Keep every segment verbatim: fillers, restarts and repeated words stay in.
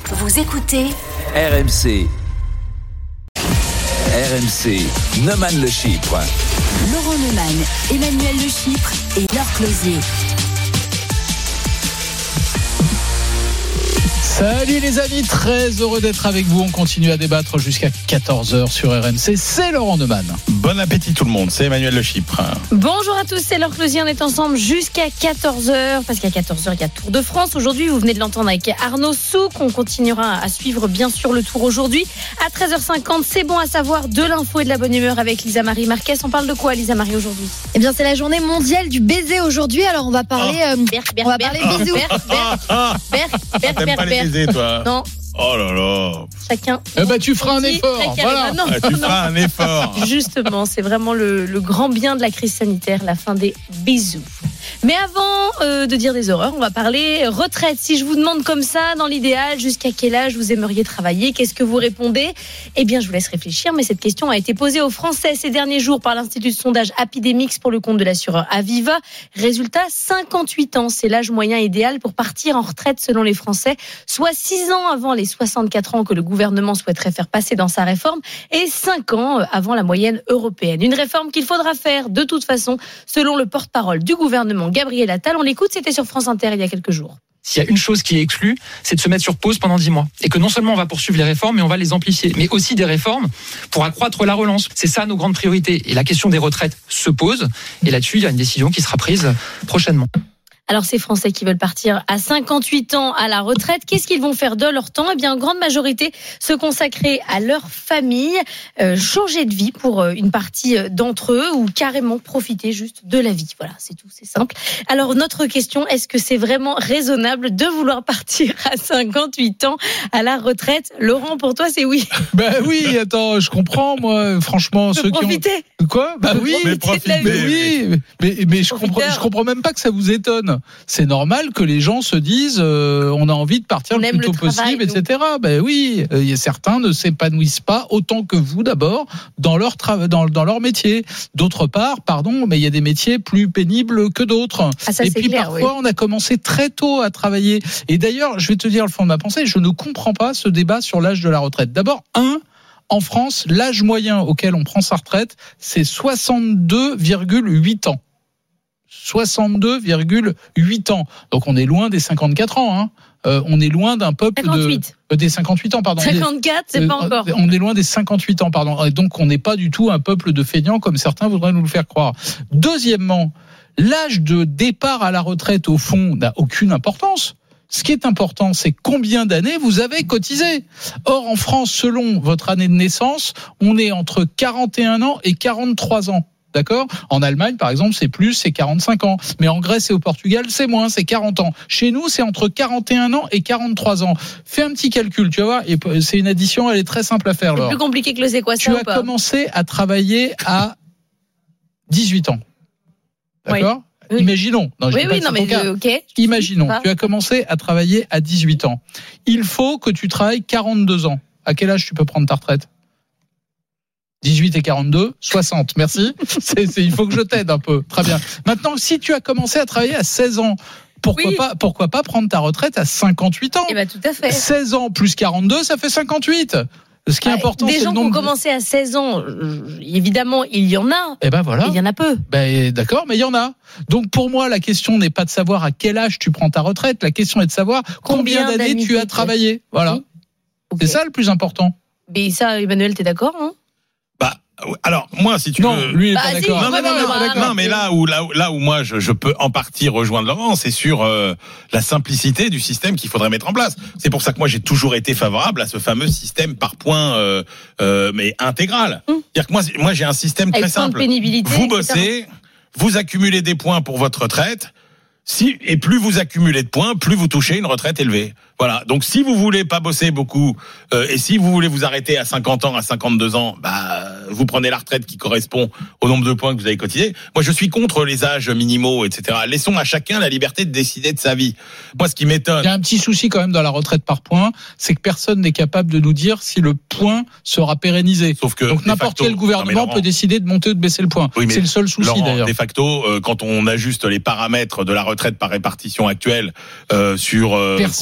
Vous écoutez R M C. R M C, Neumann Le Chypre. Laurent Neumann, Emmanuel Le Chypre et Laure Closier. Salut les amis, très heureux d'être avec vous. On continue à débattre jusqu'à quatorze heures sur R M C. C'est Laurent Neumann. Bon appétit tout le monde, c'est Emmanuel Le Chypre. Bonjour à tous, c'est Laure Closier. On est ensemble jusqu'à quatorze heures. Parce qu'à quatorze heures, il y a Tour de France. Aujourd'hui, vous venez de l'entendre avec Arnaud Souk. On continuera à suivre bien sûr le Tour aujourd'hui. À treize heures cinquante, c'est bon à savoir, de l'info et de la bonne humeur avec Lisa Marie Marquez. On parle de quoi, Lisa Marie, aujourd'hui? Eh bien, c'est la journée mondiale du baiser aujourd'hui. Alors, on va parler, euh, Berk, berk, on va berk, parler bisous. berk, berk, berk, berk, T'aimes berk, pas les berk. baiser, toi? Non, Oh là là. chacun. Eh ben, tu feras un Petit, effort. très carré. Voilà. Ah non, Ah, tu non. feras un effort. Justement, c'est vraiment le, le grand bien de la crise sanitaire, la fin des bisous. Mais avant euh, de dire des horreurs, on va parler retraite. Si je vous demande comme ça, dans l'idéal, jusqu'à quel âge vous aimeriez travailler, qu'est-ce que vous répondez? Eh bien, je vous laisse réfléchir, mais cette question a été posée aux Français ces derniers jours par l'Institut de sondage Apidemix pour le compte de l'assureur Aviva. Résultat, cinquante-huit ans, c'est l'âge moyen idéal pour partir en retraite selon les Français, soit six ans avant les soixante-quatre ans que le gouvernement souhaiterait faire passer dans sa réforme et cinq ans avant la moyenne européenne. Une réforme qu'il faudra faire de toute façon, selon le porte-parole du gouvernement, Gabriel Attal. On l'écoute, c'était sur France Inter il y a quelques jours. S'il y a une chose qui est exclue, c'est de se mettre sur pause pendant dix mois. Et que non seulement on va poursuivre les réformes, mais on va les amplifier. Mais aussi des réformes pour accroître la relance. C'est ça nos grandes priorités. Et la question des retraites se pose. Et là-dessus, il y a une décision qui sera prise prochainement. Alors, ces Français qui veulent partir à cinquante-huit ans à la retraite, qu'est-ce qu'ils vont faire de leur temps? Eh bien, en grande majorité, se consacrer à leur famille, euh, changer de vie pour euh, une partie d'entre eux ou carrément profiter juste de la vie. Voilà, c'est tout, c'est simple. Alors, notre question, est-ce que c'est vraiment raisonnable de vouloir partir à cinquante-huit ans à la retraite? Laurent, pour toi, c'est oui. Ben oui, attends, je comprends, moi, franchement, De ceux qui profiter. ont. Quoi? Bah oui, Mais de la profitez. mais oui, mais, mais je comprends, Profiteur. je comprends même pas que ça vous étonne. C'est normal que les gens se disent, euh, on a envie de partir On le aime plus tôt le travail, possible, nous. et cetera. Ben oui, il y a certains ne s'épanouissent pas autant que vous d'abord dans leur travail, dans, dans leur métier. D'autre part, pardon, mais il y a des métiers plus pénibles que d'autres. Ah, ça, et c'est puis clair, parfois, oui. on a commencé très tôt à travailler. Et d'ailleurs, je vais te dire le fond de ma pensée, je ne comprends pas ce débat sur l'âge de la retraite. D'abord, un. En France, l'âge moyen auquel on prend sa retraite, c'est soixante-deux virgule huit ans. soixante-deux virgule huit ans. Donc on est loin des cinquante-quatre ans. Hein. Euh, on est loin d'un peuple cinquante-huit. de euh, des cinquante-huit ans, pardon. cinquante-quatre, c'est Euh, pas encore. On est loin des cinquante-huit ans, pardon. Et donc on n'est pas du tout un peuple de feignants comme certains voudraient nous le faire croire. Deuxièmement, l'âge de départ à la retraite au fond n'a aucune importance. Ce qui est important, c'est combien d'années vous avez cotisé. Or, en France, selon votre année de naissance, on est entre quarante et un ans et quarante-trois ans. D'accord ? En Allemagne, par exemple, c'est plus, c'est quarante-cinq ans. Mais en Grèce et au Portugal, c'est moins, c'est quarante ans. Chez nous, c'est entre quarante et un ans et quarante-trois ans. Fais un petit calcul, tu vas voir. Et c'est une addition, elle est très simple à faire. C'est Laure. plus compliqué que le c'est quoi Tu ça ou as pas? commencé à travailler à dix-huit ans. D'accord ? Oui. Imaginons. Non, je Oui, dis pas oui, que non, c'est ton mais cas. euh, ok. Imaginons, Pas. tu as commencé à travailler à dix-huit ans. Il faut que tu travailles quarante-deux ans. À quel âge tu peux prendre ta retraite ? dix-huit et quarante-deux, soixante. Merci. C'est, c'est, il faut que je t'aide un peu. Très bien. Maintenant, si tu as commencé à travailler à seize ans, pourquoi Oui. pas, pourquoi pas prendre ta retraite à cinquante-huit ans ? Eh ben, tout à fait. seize ans plus quarante-deux, ça fait cinquante-huit. Ce qui est Ah, important, des c'est gens le qui ont nombre. de- commencé à seize ans, euh, évidemment, il y en a. Eh ben voilà. Il y en a peu. Ben, d'accord, mais il y en a. Donc pour moi, la question n'est pas de savoir à quel âge tu prends ta retraite. La question est de savoir combien, Combien d'années d'années tu as tu- travaillé. Voilà. Oui. Ok. C'est ça le plus important. Mais ça, Emmanuel, t'es d'accord, hein? Bah, alors, moi, si tu Non, veux. lui il est Bah, pas si, d'accord. Non, non, non, non, Voilà. non, mais là où, là où, là où moi, je, je peux en partie rejoindre Laurent, c'est sur euh, la simplicité du système qu'il faudrait mettre en place. C'est pour ça que moi, j'ai toujours été favorable à ce fameux système par points, euh, euh, mais intégral. Hum. C'est-à-dire que moi, c'est- moi, j'ai un système Avec très point de simple. pénibilité, Vous et cetera. bossez, vous accumulez des points pour votre retraite. Si, et plus vous accumulez de points, plus vous touchez une retraite élevée. Voilà. Donc, si vous voulez pas bosser beaucoup, euh, et si vous voulez vous arrêter à cinquante ans, à cinquante-deux ans, bah, vous prenez la retraite qui correspond au nombre de points que vous avez cotisé. Moi, je suis contre les âges minimaux, et cetera. Laissons à chacun la liberté de décider de sa vie. Moi, ce qui m'étonne. Il y a un petit souci quand même dans la retraite par points, c'est que personne n'est capable de nous dire si le point sera pérennisé. Sauf que. Donc de n'importe facto- quel Non, mais gouvernement Laurent, peut décider de monter ou de baisser le point. Oui, mais c'est le seul souci Laurent, d'ailleurs. de facto, euh, quand on ajuste les paramètres de la retraite par répartition actuelle euh, sur. Euh, Personne n'a jamais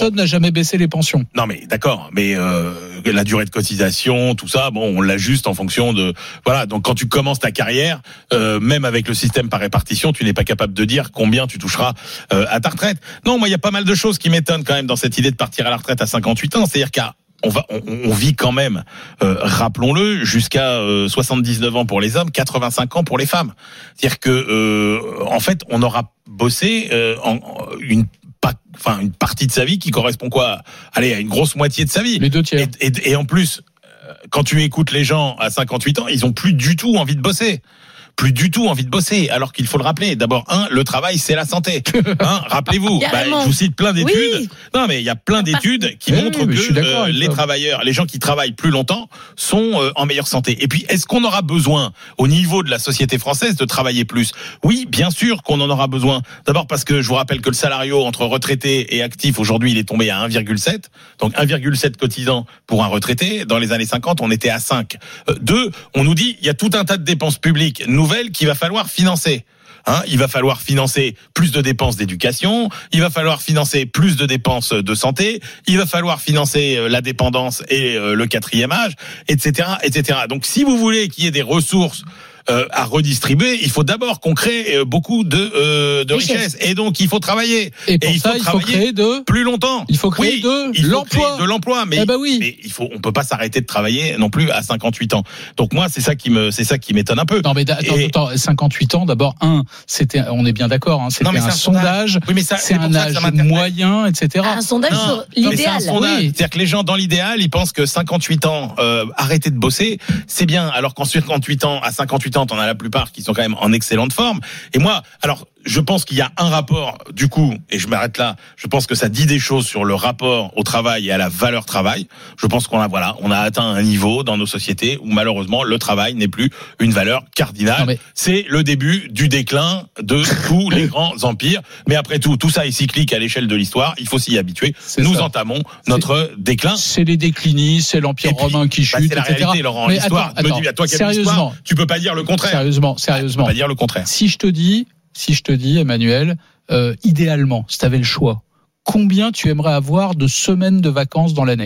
jamais baissé les pensions. Non mais d'accord, mais euh, la durée de cotisation, tout ça, bon, on l'ajuste en fonction de voilà. Donc quand tu commences ta carrière, euh, même avec le système par répartition, tu n'es pas capable de dire combien tu toucheras euh, à ta retraite. Non, moi il y a pas mal de choses qui m'étonnent quand même dans cette idée de partir à la retraite à cinquante-huit ans, c'est-à-dire qu'à On, va, on, on vit quand même, euh, rappelons-le, jusqu'à euh, soixante-dix-neuf ans pour les hommes, quatre-vingt-cinq ans pour les femmes. C'est-à-dire que, euh, en fait, on aura bossé euh, en, une, pas, enfin, une partie de sa vie qui correspond quoi ? Allez, à une grosse moitié de sa vie. Les deux tiers. Et, et, et en plus, quand tu écoutes les gens à cinquante-huit ans, ils ont plus du tout envie de bosser. Plus du tout envie de bosser, alors qu'il faut le rappeler. D'abord, un, le travail, c'est la santé. Hein, rappelez-vous, bah, je vous cite plein d'études. Oui. Non, mais il y a plein d'études qui oui, montrent oui, que euh, les travailleurs, les gens qui travaillent plus longtemps, sont euh, en meilleure santé. Et puis, est-ce qu'on aura besoin, au niveau de la société française, de travailler plus ? Oui, bien sûr qu'on en aura besoin. D'abord parce que je vous rappelle que le salariat entre retraités et actifs, aujourd'hui, il est tombé à un virgule sept. Donc un virgule sept cotisants pour un retraité. Dans les années cinquante, on était à cinq. Euh, deux, on nous dit, il y a tout un tas de dépenses publiques nouvelles qu'il va falloir financer. Hein, il va falloir financer plus de dépenses d'éducation, il va falloir financer plus de dépenses de santé, il va falloir financer la dépendance et le quatrième âge, et cetera, et cetera. Donc, si vous voulez qu'il y ait des ressources Euh, à redistribuer, il faut d'abord qu'on crée euh, beaucoup de, euh, de richesses. Et donc, il faut travailler. Et pour et il ça, faut il faut créer de... plus longtemps. Il faut créer oui, de il faut l'emploi. Créer de l'emploi. Mais, eh ben oui. mais il faut, on peut pas s'arrêter de travailler non plus à cinquante-huit ans. Donc moi, c'est ça qui me, c'est ça qui m'étonne un peu. Non, mais attends, et... attends, cinquante-huit ans, d'abord, un, c'était, on est bien d'accord, hein, c'était non, mais un, un sondage. sondage, oui, mais ça, c'est c'est un âge moyen, et cetera. Un sondage non, sur non, mais l'idéal. c'est un sondage. Oui. C'est-à-dire que les gens, dans l'idéal, ils pensent que cinquante-huit ans, euh, arrêter de bosser, c'est bien. Alors qu'en cinquante-huit ans, à cinquante-huit ans, t'en as la plupart qui sont quand même en excellente forme. Et moi, alors, je pense qu'il y a un rapport, du coup, et je m'arrête là, je pense que ça dit des choses sur le rapport au travail et à la valeur travail. Je pense qu'on a, voilà, on a atteint un niveau dans nos sociétés où malheureusement le travail n'est plus une valeur cardinale. Non, mais... C'est le début du déclin de tous les grands empires. Mais après tout, tout ça est cyclique à l'échelle de l'histoire. Il faut s'y habituer. C'est Nous ça. entamons notre c'est... déclin. C'est les déclinistes, c'est l'Empire Puis, romain qui chute, bah, c'est la et cetera. réalité, Laurent. Mais L'histoire, attends, me dis, à toi qui as sérieusement, l'histoire, tu peux pas dire le contraire. Sérieusement, sérieusement. Tu peux pas dire le contraire. Si je te dis, si je te dis, Emmanuel, euh, idéalement, si tu avais le choix, combien tu aimerais avoir de semaines de vacances dans l'année ?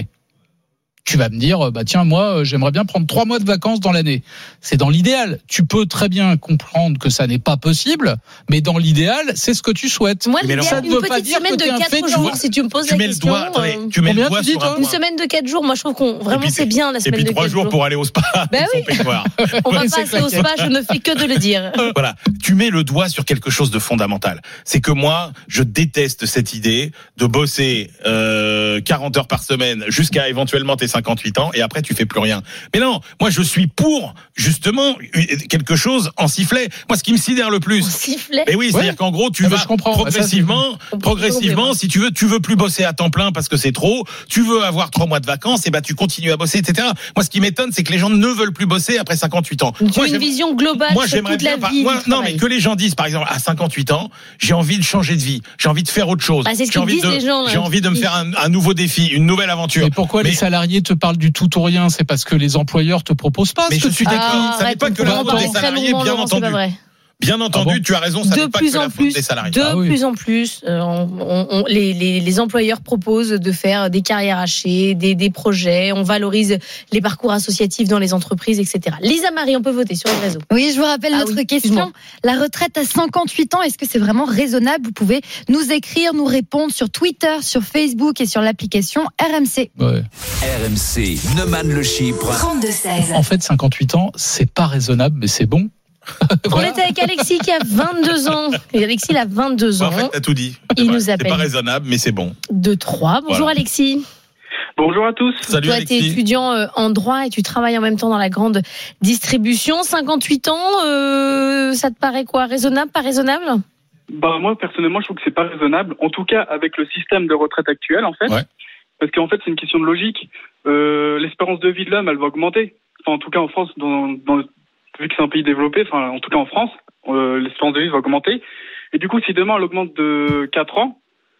Tu vas me dire, bah tiens, moi, j'aimerais bien prendre trois mois de vacances dans l'année. C'est dans l'idéal. Tu peux très bien comprendre que ça n'est pas possible, mais dans l'idéal, c'est ce que tu souhaites. Moi, Mais l'idéal, ça ne une veut pas petite dire semaine que t'es de un quatre fait, jours, tu- si tu me poses Tu la mets le question. doigt, attendez, euh, tu mets Combien le doigt tu dis, sur un toi Une point. semaine de quatre jours, moi je trouve qu'on vraiment puis, c'est bien la Et semaine puis de trois quatre jours pour aller au spa. Ben ils oui. sont peignoirs. On va Ouais, pas c'est passer au claquette. spa, je ne fais que de le dire. Voilà, tu mets le doigt sur quelque chose de fondamental. C'est que moi, je déteste cette idée de bosser euh, quarante heures par semaine jusqu'à éventuellement tes cinquante-huit ans et après tu fais plus rien. Mais non, moi je suis pour justement quelque chose en sifflet. Moi, ce qui me sidère le plus, On sifflait. et oui, c'est-à-dire Ouais. qu'en gros, tu Ah, mais vas je comprends. progressivement, On peut progressivement, comprendre. si tu veux, tu veux plus bosser à temps plein parce que c'est trop, tu veux avoir trois mois de vacances, et ben tu continues à bosser, et cetera. Moi, ce qui m'étonne, c'est que les gens ne veulent plus bosser après cinquante-huit ans. Tu Moi, as une j'aime- vision globale moi, sur j'aimerais toute la bien, par- vie moi, du non, travail. mais que les gens disent, par exemple, à cinquante-huit ans, j'ai envie de changer de vie, j'ai envie de faire autre chose, Bah, c'est ce j'ai qu'ils envie disent, de, les gens, là. j'ai envie de me Ils- faire un, un nouveau défi, une nouvelle aventure. Mais pourquoi Mais- les salariés te parlent du tout ou rien ? C'est parce que les employeurs te proposent pas. Mais ce je que suis tu d'accord. décris. Ah, ça n'est arrête, pas on que peut la en faute parler des très salariés, longuement, bien Laurent, c'est entendu. pas vrai. Bien entendu, Ah bon tu as raison, ça De n'est pas plus que la en faute plus, des salariés. de Ah oui. plus en plus, euh, on, on- on- les, les, les employeurs proposent de faire des carrières hachées, des, des projets. On valorise les parcours associatifs dans les entreprises, et cetera. Lisa Marie, on peut voter sur les réseaux. Oui, je vous rappelle Ah notre oui, question. excuse-moi. La retraite à cinquante-huit ans, est-ce que c'est vraiment raisonnable ? Vous pouvez nous écrire, nous répondre sur Twitter, sur Facebook et sur l'application R M C. Ouais. R M C, Neumann le Chypre. trente-deux seize. En fait, cinquante-huit ans, c'est pas raisonnable, mais c'est bon. Voilà. On était avec Alexis qui a vingt-deux ans. Et Alexis, il a vingt-deux ans. En fait, t'as tout dit. Il C'est nous vrai. appelle. C'est pas raisonnable, mais c'est bon. De trois. Bonjour Voilà. Alexis. Bonjour à tous. Salut Toi, tu es Alexis. étudiant euh, en droit et tu travailles en même temps dans la grande distribution. cinquante-huit ans, euh, ça te paraît quoi ? Raisonnable, pas raisonnable ? Bah moi personnellement je trouve que c'est pas raisonnable, en tout cas avec le système de retraite actuel en fait, Ouais. parce qu'en fait c'est une question de logique. Euh, l'espérance de vie de l'homme elle va augmenter. Enfin en tout cas en France, dans, dans, vu que c'est un pays développé, enfin en tout cas en France, euh, l'espérance de vie va augmenter. Et du coup si demain elle augmente de quatre ans,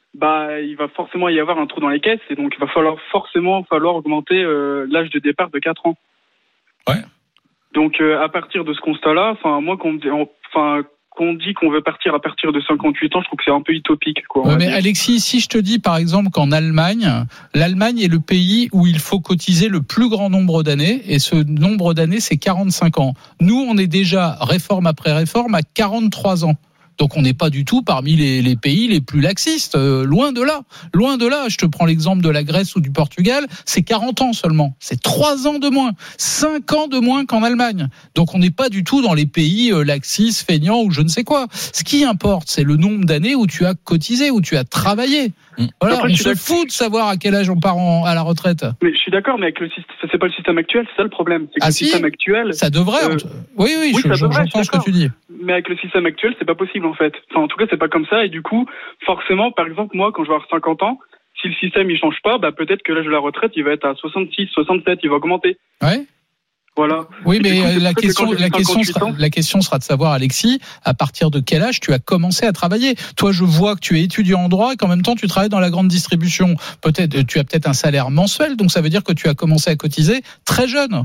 bah il va forcément y avoir un trou dans les caisses et donc il va falloir forcément falloir augmenter euh, l'âge de départ de quatre ans. Ouais. Donc euh, à partir de ce constat-là, enfin moi qu'on me dit, enfin qu'on dit qu'on veut partir à partir de cinquante-huit ans, je trouve que c'est un peu utopique, quoi. Ouais, mais Alexis, si je te dis par exemple qu'en Allemagne, l'Allemagne est le pays où il faut cotiser le plus grand nombre d'années, et ce nombre d'années, c'est quarante-cinq ans. Nous, on est déjà, réforme après réforme, à quarante-trois ans. Donc on n'est pas du tout parmi les, les pays les plus laxistes, euh, loin de là, loin de là. Je te prends l'exemple de la Grèce ou du Portugal, c'est quarante ans seulement, c'est trois ans de moins, cinq ans de moins qu'en Allemagne. Donc on n'est pas du tout dans les pays euh, laxistes, feignants ou je ne sais quoi. Ce qui importe, c'est le nombre d'années où tu as cotisé, où tu as travaillé. Voilà, Après, on se fout de savoir à quel âge on part en, à la retraite. Mais je suis d'accord, mais avec le système, ça c'est pas le système actuel, c'est ça le problème. C'est que Ah le si, système actuel. Ça devrait. euh, Oui, oui, oui, je, ça je, devrait, j'entends je ce que suis tu dis. Mais avec le système actuel, c'est pas possible en fait. Enfin, en tout cas, c'est pas comme ça. Et du coup, forcément, par exemple, moi, quand je vais avoir cinquante ans, si le système il change pas, bah peut-être que l'âge de la retraite, il va être à soixante-six, soixante-sept, il va augmenter. Ouais. Voilà. Oui, Et mais du coup, c'est la pour ça que question, quand j'ai la question, cinquante-huit sera, ans, la question sera de savoir, Alexis, à partir de quel âge tu as commencé à travailler. Toi, je vois que tu es étudiant en droit et qu'en même temps tu travailles dans la grande distribution. Peut-être, tu as peut-être un salaire mensuel, donc ça veut dire que tu as commencé à cotiser très jeune.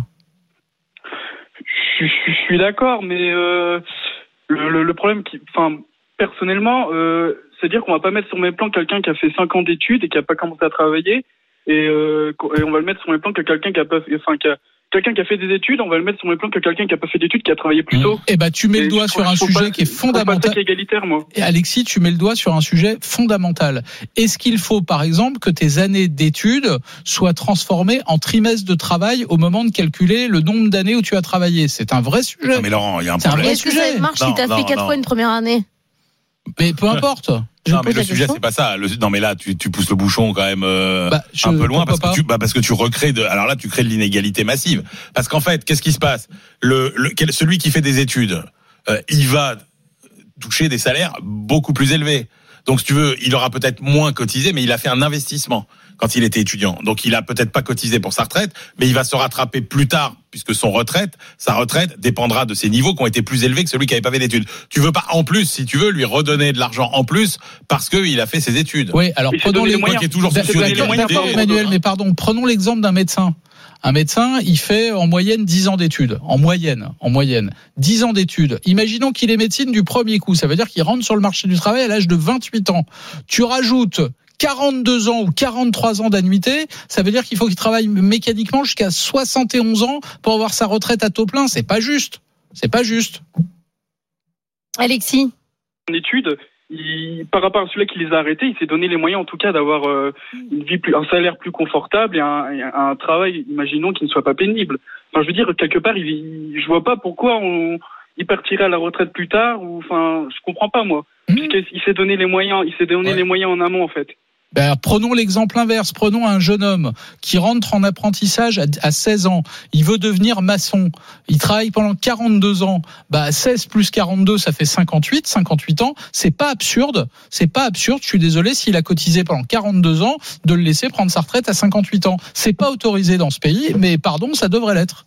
Je, je, je suis d'accord, mais euh, le, le, le problème, qui, enfin, personnellement, euh, c'est dire qu'on va pas mettre sur mes plans quelqu'un qui a fait cinq ans d'études et qui a pas commencé à travailler, et, euh, et on va le mettre sur mes plans que quelqu'un qui a pas, enfin, qui a quelqu'un qui a fait des études, on va le mettre sur mes plans que quelqu'un qui a pas fait d'études, qui a travaillé plus tôt. Eh ben, tu mets Et le doigt je sur trouve- un je trouve sujet pas- qui est je trouve pas fondamental. ça qui est égalitaire, moi. Et Alexis, tu mets le doigt sur un sujet fondamental. Est-ce qu'il faut, par exemple, que tes années d'études soient transformées en trimestres de travail au moment de calculer le nombre d'années où tu as travaillé? C'est un vrai sujet. Non, mais Laurent, il y a un C'est un problème. vrai Est-ce que sujet. ça marche Non, si t'as non, fait quatre non. fois une première année? Mais peu importe. Je Non, pose mais le la sujet, question. c'est pas ça. Le- non, mais là, tu, tu pousses le bouchon quand même euh, Bah, je- un peu loin parce pourquoi que, tu, bah, parce que tu recrées de. Alors là, tu crées de l'inégalité massive. Parce qu'en fait, qu'est-ce qui se passe? Le, le quel- celui qui fait des études, euh, il va toucher des salaires beaucoup plus élevés. Donc, si tu veux, il aura peut-être moins cotisé, mais il a fait un investissement quand il était étudiant. Donc, il a peut-être pas cotisé pour sa retraite, mais il va se rattraper plus tard, puisque son retraite, sa retraite dépendra de ses niveaux qui ont été plus élevés que celui qui avait pas fait d'études. Tu veux pas, en plus, si tu veux, lui redonner de l'argent en plus parce qu'il a fait ses études. Oui, alors Il s'est prenons donné les les moyens. Qui est toujours D'accord, fonctionné les d'accord, moyens. d'accord, Emmanuel, mais pardon, prenons l'exemple d'un médecin. Un médecin, il fait en moyenne dix ans d'études. En moyenne, en moyenne. dix ans d'études. Imaginons qu'il est médecine du premier coup. Ça veut dire qu'il rentre sur le marché du travail à l'âge de vingt-huit ans. Tu rajoutes quarante-deux ans ou quarante-trois ans d'annuité, ça veut dire qu'il faut qu'il travaille mécaniquement jusqu'à soixante et onze ans pour avoir sa retraite à taux plein. C'est pas juste. C'est pas juste. Alexis? En études, il, par rapport à celui qui les a arrêtés, il s'est donné les moyens, en tout cas, d'avoir euh, une vie plus, un salaire plus confortable et un, et un travail, imaginons, qui ne soit pas pénible. Enfin, je veux dire, quelque part, il, il, je vois pas pourquoi on, il partirait à la retraite plus tard, ou, enfin, je comprends pas, moi. Mmh. Puisqu'il s'est donné les moyens, il s'est donné Ouais. les moyens en amont, en fait. Ben, prenons l'exemple inverse. Prenons un jeune homme qui rentre en apprentissage à, à seize ans. Il veut devenir maçon. Il travaille pendant quarante-deux ans. Bah, seize plus quarante-deux, ça fait cinquante-huit. cinquante-huit ans. C'est pas absurde. C'est pas absurde. Je suis désolé s'il a cotisé pendant quarante-deux ans de le laisser prendre sa retraite à cinquante-huit ans. C'est pas autorisé dans ce pays, mais pardon, ça devrait l'être.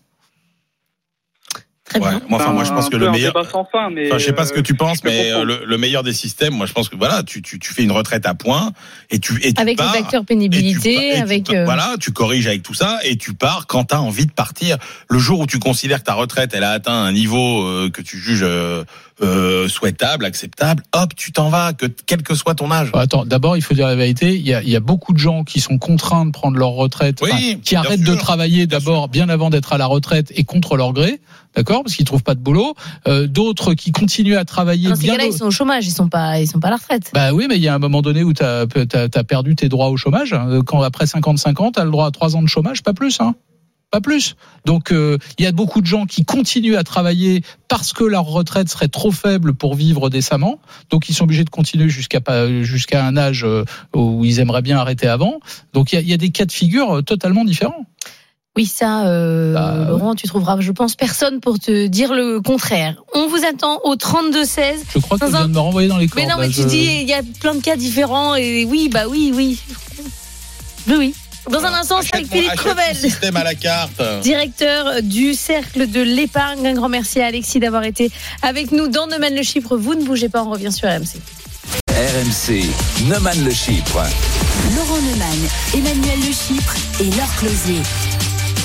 Très Ouais. bien. Moi, enfin, moi, je pense Un que peu le un meilleur. débat sans fin, mais, Enfin, je sais pas ce que tu euh, penses, je peux mais euh, comprendre. le, le meilleur des systèmes, moi, je pense que voilà, tu, tu, tu fais une retraite à points et tu, et tu Avec pars, les facteurs et tu pénibilité, pars- et tu avec. pars- euh, Voilà, tu corriges avec tout ça et tu pars quand t'as envie de partir. Le jour où tu considères que ta retraite, elle a atteint un niveau euh, que tu juges euh, euh, souhaitable, acceptable, hop, tu t'en vas, que quel que soit ton âge. Attends, d'abord, il faut dire la vérité. Il y a, il y a beaucoup de gens qui sont contraints de prendre leur retraite, Oui, enfin, qui bien arrêtent sûr, de travailler bien d'abord bien avant d'être à la retraite et contre leur gré, d'accord, parce qu'ils trouvent pas de boulot. Euh, d'autres qui continuent à travailler Dans ces bien. cas-là, au- ils sont au chômage, ils sont pas, ils sont pas à la retraite. Bah oui, mais il y a un moment donné où tu as, perdu tes droits au chômage. Quand après cinquante-cinq ans, tu as le droit à trois ans de chômage, pas plus, hein. Pas plus. Donc euh, il y a beaucoup de gens qui continuent à travailler parce que leur retraite serait trop faible pour vivre décemment. Donc ils sont obligés de continuer jusqu'à pas jusqu'à un âge euh, où ils aimeraient bien arrêter avant. Donc il y a, il y a des cas de figure totalement différents. Oui, ça, euh, Bah, Laurent, tu trouveras, je pense, personne pour te dire le contraire. On vous attend au trente-deux seize. Je crois que Dans tu un- viens de me renvoyer dans les cordes. Mais non, mais là, tu je- dis, il y a plein de cas différents et oui, bah oui, oui. Oui, oui. Dans un instant, c'est avec Achète mon- Philippe achète Crevel, mon système à la carte. directeur du Cercle de l'Épargne. Un grand merci à Alexis d'avoir été avec nous dans Neumann le Chypre. Vous ne bougez pas, on revient sur R M C. R M C, Neumann le Chypre. Laurent Neumann, Emmanuel Le Chypre et Laure Closier.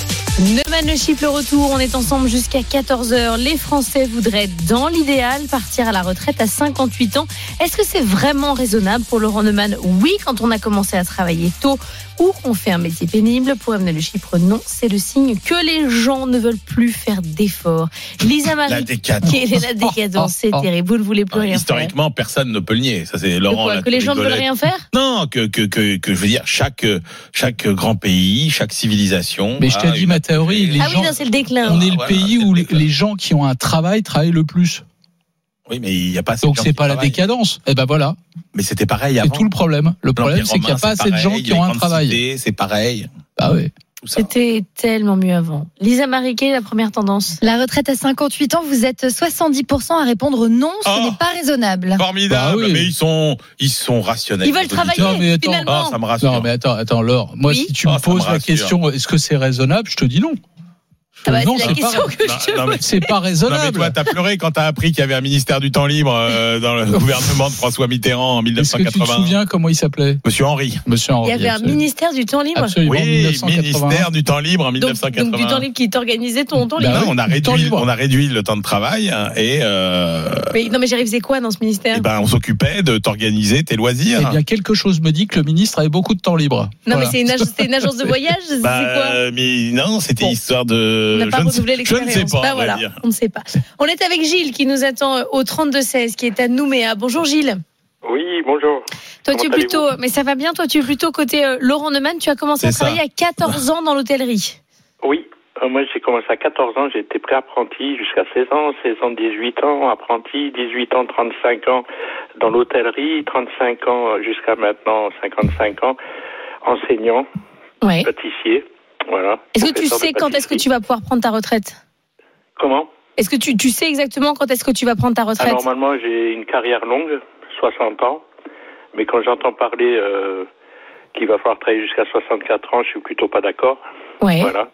Neumann Le Chypre, le retour, on est ensemble jusqu'à quatorze heures. Les Français voudraient, dans l'idéal, partir à la retraite à cinquante-huit ans. Est-ce que c'est vraiment raisonnable pour Laurent Neumann ? Oui, quand on a commencé à travailler tôt ou qu'on fait un métier pénible. Pour Emmanuel Le Chypre, non, c'est le signe que les gens ne veulent plus faire d'efforts. Lisa Marie, La décadence. quelle est la décadence ? C'est terrible, vous ne voulez plus Ah, rien historiquement, faire. personne ne peut le nier. Ça, c'est Que Laurent. quoi, là, que les gens ne veulent rigolait. rien faire ? Non, que, que, que, que je veux dire, chaque, chaque grand pays, chaque civilisation. Mais je t'ai a dit une- ma théorie, les Ah gens, oui, non, c'est le déclin. on est le Voilà, pays c'est où le les, déclin. les gens qui ont un travail travaillent le plus. Oui, mais il n'y a pas assez Donc de gens c'est qui pas la travaillent. décadence. Eh ben voilà, Mais c'était pareil c'est avant. tout le problème. Le problème, L'Empire c'est qu'il n'y a romain, pas c'est assez de gens pareil, qui ont les un grandes travail. cités, C'est pareil. Ah oui. Tout ça. C'était tellement mieux avant. Lisa Marie, quelle est la première tendance ? La retraite à cinquante-huit ans, vous êtes soixante-dix pour cent à répondre non, ce Oh. n'est pas raisonnable. Formidable, Bah oui. mais ils sont, ils sont rationnels. Ils veulent les auditeurs. travailler, Non, mais attends. finalement. Ah, ça me rassure. Non mais attends, attends Laure, moi Oui. si tu Oh, me ça me poses la rassure. question, est-ce que c'est raisonnable ? Je te dis non. Ah bah, non, c'est la c'est question pas, que je te Non, non, mais- c'est pas Non mais raisonnable. toi t'as pleuré quand t'as appris qu'il y avait un ministère du temps libre euh, dans le gouvernement de François Mitterrand en Est-ce que tu te dix-neuf cent quatre-vingts. souviens comment il s'appelait ? Monsieur Henry. Monsieur Henri. Il y avait un absolument. ministère du temps libre. Absolument, Oui, mille neuf cent quatre-vingt-un. ministère du temps libre en Donc, dix-neuf cent quatre-vingts. donc du temps libre qui t'organisait ton temps Bah libre. Non, oui, on a du temps réduit, libre. on a réduit le temps de travail hein, et, euh, Mais non, mais j'arrive, c'est quoi dans ce ministère eh ben on s'occupait de t'organiser tes loisirs. Eh bien, quelque chose me dit que le ministre avait beaucoup de temps libre. Non, Voilà. mais c'est une, ag- c'était une agence de voyage. C'est Bah, quoi euh, mais non, c'était Bon. histoire On de. n'a pas je, ne sais, renouvelé je ne sais l'expérience. pas. Bah on va voilà, dire. on ne sait pas. On est avec Gilles qui nous attend au trente-deux seize, qui est à Nouméa. Bonjour Gilles. Oui, bonjour. Toi, tu es Comment plutôt, mais ça va bien. Toi, tu es plutôt côté euh, Laurent Neumann. Tu as commencé à C'est ça. travailler à quatorze ans dans l'hôtellerie. Oui, euh, moi j'ai commencé à quatorze ans, j'ai été pré-apprenti jusqu'à seize ans, seize ans, dix-huit ans, apprenti, dix-huit ans, trente-cinq ans dans l'hôtellerie, trente-cinq ans jusqu'à maintenant, cinquante-cinq ans, enseignant, Ouais. pâtissier, voilà. Est-ce que tu professeur de sais quand est-ce que pâtisserie. tu vas pouvoir prendre ta retraite ? Comment? Est-ce que tu, tu sais exactement quand est-ce que tu vas prendre ta Ah, retraite ? normalement j'ai une carrière longue, soixante ans, mais quand j'entends parler euh, qu'il va falloir travailler jusqu'à soixante-quatre ans, je suis plutôt pas d'accord. Ouais. Voilà.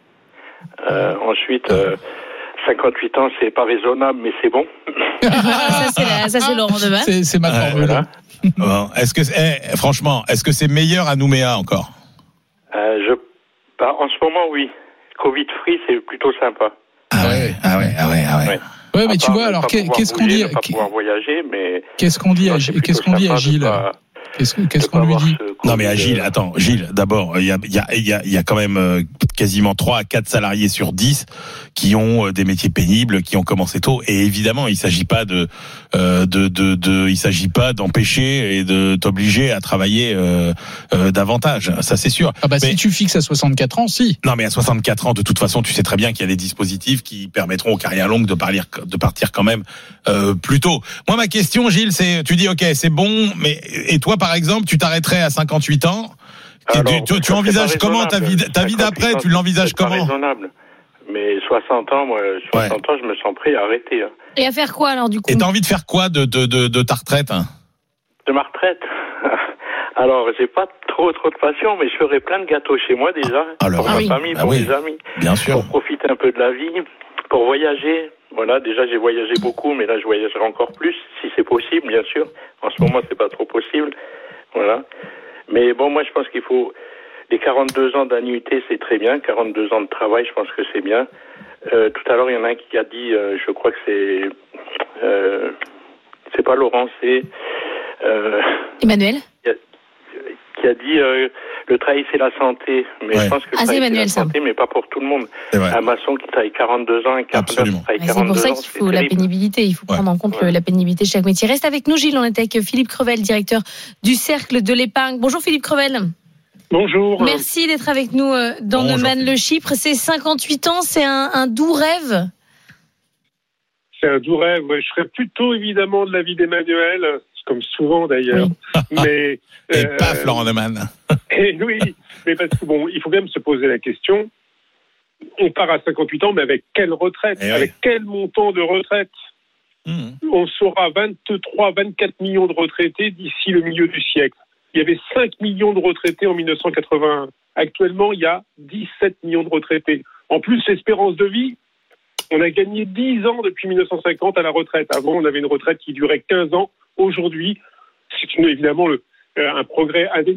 Euh, ensuite, euh, cinquante-huit ans, c'est pas raisonnable, mais c'est bon. ça, c'est la- ça, c'est Laurent Neumann. C'est, c'est ma Ouais, formule. voilà. Bon, est-ce que, eh, franchement, est-ce que c'est meilleur à Nouméa encore? Euh, je, bah, en ce moment, oui. Covid-free, c'est plutôt sympa. Ah ouais, ah ouais, ah ouais, ah ouais. Ouais. Ouais, mais À tu part vois, ne alors pas qu'est- pouvoir qu'est-ce qu'on bouger, dit ne pas pouvoir voyager, mais Qu'est-ce qu'on dit à non, c'est Gilles plutôt Qu'est-ce qu'on dit à sympa de Gilles pas- Qu'est-ce de qu'est-ce pas qu'on lui avoir dit ce Non mais à Covid, Gilles, euh, attends, Gilles, d'abord, il y a, il y, a, il y, a, il y a quand même euh, quasiment trois à quatre salariés sur dix qui ont euh, des métiers pénibles, qui ont commencé tôt. Et évidemment, il s'agit pas de, euh, de, de, de, il s'agit pas d'empêcher et de t'obliger à travailler euh, euh, davantage. Ça c'est sûr. Ah bah Mais- si tu fixes à soixante-quatre ans, si. Non mais à soixante-quatre ans, de toute façon, tu sais très bien qu'il y a des dispositifs qui permettront aux carrières longues de partir, de partir quand même euh, plus tôt. Moi, ma question, Gilles, c'est, tu dis, ok, c'est bon, mais et toi, par exemple, tu t'arrêterais à cinquante-huit ans. Tu- Alors, tu, tu, tu ça, envisages c'est pas comment ta vie, raisonnable. ta vie d'après? cinquante-huit Tu l'envisages c'est pas comment? raisonnable. Mais soixante ans, moi, soixante ans, je me sens prêt à arrêter. hein. Et à faire quoi alors du coup ? Et t'as envie de faire quoi de, de, de, de ta retraite hein? De ma retraite. Alors, j'ai pas trop trop de passion, mais je ferai plein de gâteaux chez moi déjà, alors, pour ah ma oui. famille, Ah pour oui. mes amis, Bien sûr. pour profiter un peu de la vie, pour voyager. Voilà, déjà j'ai voyagé beaucoup, mais là je voyagerai encore plus, si c'est possible, bien sûr. En ce moment, c'est pas trop possible. Voilà. Mais bon, moi je pense qu'il faut les quarante-deux ans d'annuité, c'est très bien. quarante-deux ans de travail, je pense que c'est bien. Euh, tout à l'heure, il y en a un qui a dit, euh, je crois que c'est, euh, c'est pas Laurent, c'est euh, Emmanuel ? qui a dit euh, le travail c'est la santé. Mais Ouais. je pense que le Ah, c'est travail c'est Emmanuel, la ça. santé, mais pas pour tout le monde. C'est vrai. Un maçon qui travaille quarante-deux ans, un carpenter Absolument. qui travaille Ouais, C'est quarante-deux pour ça ans, qu'il c'est faut la terrible. pénibilité. Il faut Ouais. prendre en compte Ouais. le- la pénibilité de chaque métier. Reste avec nous, Gilles. On est avec Philippe Crevel, directeur du Cercle de l'Épargne. Bonjour Philippe Crevel. Bonjour. Merci d'être avec nous euh, dans Bonjour, Neumann Le Chypre. C'est cinquante-huit ans, c'est un, un doux rêve. C'est un doux rêve. Ouais, je serais plutôt évidemment de l'avis d'Emmanuel, comme souvent d'ailleurs. Mais Et euh, paf, Laurent Neumann. et oui, mais parce que bon, il faut quand même se poser la question. On part à cinquante-huit ans, mais avec quelle retraite? Eh oui. Avec quel montant de retraite? Mmh. On sera vingt-trois, vingt-quatre millions de retraités d'ici le milieu du siècle. Il y avait cinq millions de retraités en mille neuf cent quatre-vingt-un. Actuellement, il y a dix-sept millions de retraités. En plus, l'espérance de vie, on a gagné dix ans depuis mille neuf cent cinquante à la retraite. Avant, on avait une retraite qui durait quinze ans. Aujourd'hui, c'est une- évidemment le, euh, un progrès indéniable.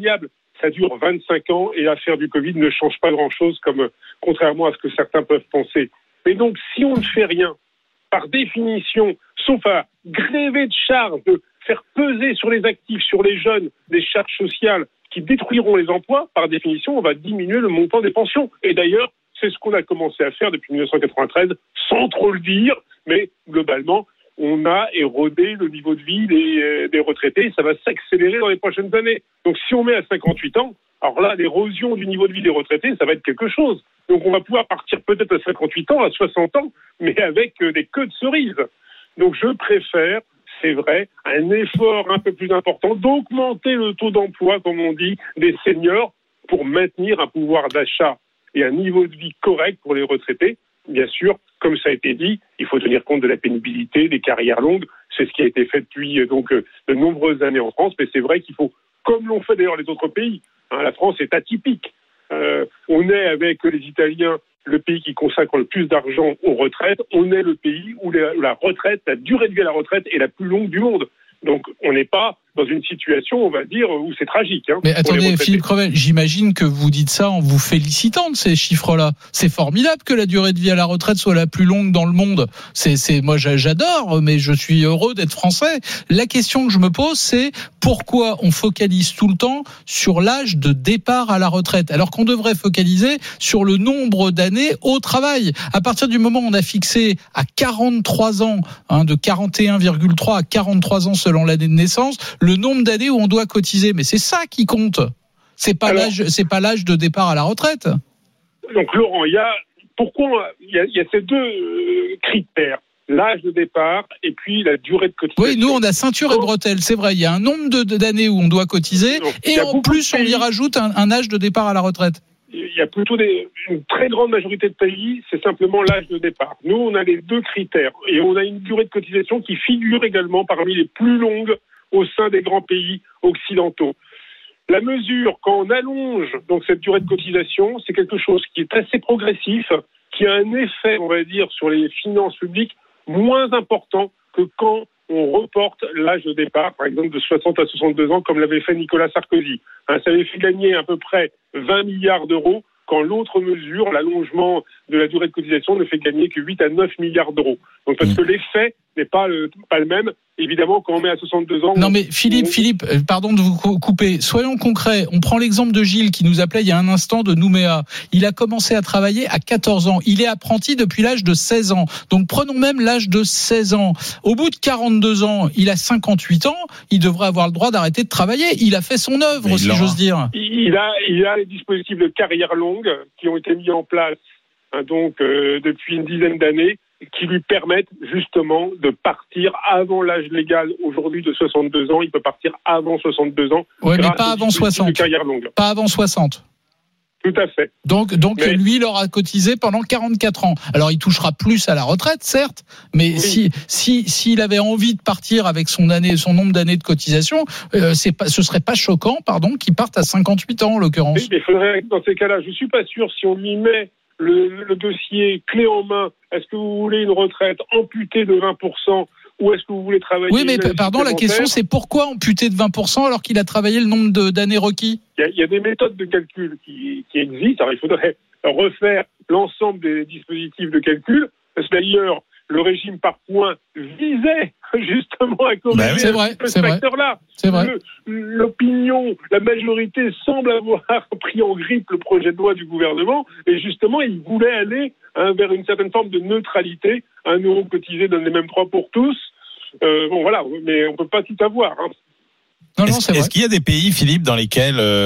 ça dure vingt-cinq ans et l'affaire du Covid ne change pas grand-chose, comme contrairement à ce que certains peuvent penser. Mais donc, si on ne fait rien, par définition, sauf à gréver de charges, de faire peser sur les actifs, sur les jeunes, des charges sociales qui détruiront les emplois, par définition, on va diminuer le montant des pensions. Et d'ailleurs, c'est ce qu'on a commencé à faire depuis dix-neuf cent quatre-vingt-treize, sans trop le dire, mais globalement, on a érodé le niveau de vie des, des retraités et ça va s'accélérer dans les prochaines années. Donc si on met à cinquante-huit ans, alors là, l'érosion du niveau de vie des retraités, ça va être quelque chose. Donc on va pouvoir partir peut-être à cinquante-huit ans, à soixante ans, mais avec des queues de cerises. Donc je préfère, c'est vrai, un effort un peu plus important d'augmenter le taux d'emploi, comme on dit, des seniors pour maintenir un pouvoir d'achat et un niveau de vie correct pour les retraités. Bien sûr, comme ça a été dit, il faut tenir compte de la pénibilité, des carrières longues. C'est ce qui a été fait depuis donc de nombreuses années en France. Mais c'est vrai qu'il faut, comme l'ont fait d'ailleurs les autres pays, hein, la France est atypique. Euh, on est avec les Italiens le pays qui consacre le plus d'argent aux retraites. On est le pays où la, la retraite, la durée de vie à la retraite est la plus longue du monde. Donc on n'est pas dans une situation, on va dire, où c'est tragique. Hein, mais attendez, Philippe Crevel, j'imagine que vous dites ça en vous félicitant de ces chiffres-là. C'est formidable que la durée de vie à la retraite soit la plus longue dans le monde. C'est, c'est, moi, j'adore, mais je suis heureux d'être français. La question que je me pose, c'est pourquoi on focalise tout le temps sur l'âge de départ à la retraite, alors qu'on devrait focaliser sur le nombre d'années au travail. À partir du moment où on a fixé à quarante-trois ans, hein, de quarante et un virgule trois à quarante-trois ans selon l'année de naissance, le nombre d'années où on doit cotiser, mais c'est ça qui compte. C'est pas Alors, l'âge, c'est pas l'âge de départ à la retraite. Donc Laurent, il y a pourquoi il y a, il y a ces deux euh, critères, l'âge de départ et puis la durée de cotisation. Oui, nous on a ceinture et bretelles, c'est vrai. Il y a un nombre de, d'années où on doit cotiser Donc, et en plus on y rajoute un, un âge de départ à la retraite. Il y a plutôt des, une très grande majorité de pays, c'est simplement l'âge de départ. Nous, on a les deux critères et on a une durée de cotisation qui figure également parmi les plus longues au sein des grands pays occidentaux. La mesure, quand on allonge donc cette durée de cotisation, c'est quelque chose qui est assez progressif, qui a un effet, on va dire, sur les finances publiques moins important que quand on reporte l'âge de départ, par exemple de soixante à soixante-deux ans, comme l'avait fait Nicolas Sarkozy. Hein, ça avait fait gagner à peu près vingt milliards d'euros, quand l'autre mesure, l'allongement de la durée de cotisation, ne fait gagner que huit à neuf milliards d'euros. Donc parce que l'effet n'est pas le, pas le même. Évidemment, quand on met à soixante-deux ans... Non mais Philippe, on... Philippe, pardon de vous couper. Soyons concrets. On prend l'exemple de Gilles qui nous appelait il y a un instant de Nouméa. Il a commencé à travailler à quatorze ans. Il est apprenti depuis l'âge de seize ans. Donc prenons même l'âge de seize ans. Au bout de quarante-deux ans, il a cinquante-huit ans. Il devrait avoir le droit d'arrêter de travailler. Il a fait son œuvre, mais si j'ose dire. Il a, il a les dispositifs de carrière longue qui ont été mis en place hein, donc euh, depuis une dizaine d'années, qui lui permettent justement de partir avant l'âge légal aujourd'hui de soixante-deux ans. Il peut partir avant soixante-deux ans. Oui, mais pas avant soixante. Carrière longue. Pas avant soixante. Tout à fait. Donc, donc mais... lui, il aura cotisé pendant quarante-quatre ans. Alors, il touchera plus à la retraite, certes, mais oui. si, si, s'il avait envie de partir avec son année, son nombre d'années de cotisation, euh, c'est pas, ce serait pas choquant, pardon, qu'il parte à cinquante-huit ans, en l'occurrence. Oui, mais il faudrait, dans ces cas-là, je suis pas sûr si on lui met Le, le dossier clé en main, est-ce que vous voulez une retraite amputée de vingt pour cent ou est-ce que vous voulez travailler... Oui, mais pardon, la question c'est pourquoi amputer de vingt pour cent alors qu'il a travaillé le nombre de, d'années requis ? Il y, a, il y a des méthodes de calcul qui, qui existent. Alors, il faudrait refaire l'ensemble des dispositifs de calcul. Parce que d'ailleurs, le régime par points visait justement à corriger ben oui, c'est vrai, ce c'est facteur-là. C'est vrai. Le, l'opinion, la majorité semble avoir pris en grippe le projet de loi du gouvernement et justement, il voulait aller hein, vers une certaine forme de neutralité. Un euro cotisé donne les mêmes droits pour tous. Euh, bon, voilà, mais on peut pas tout avoir. Hein. Non, non, est-ce, est-ce qu'il y a des pays, Philippe, dans lesquels euh,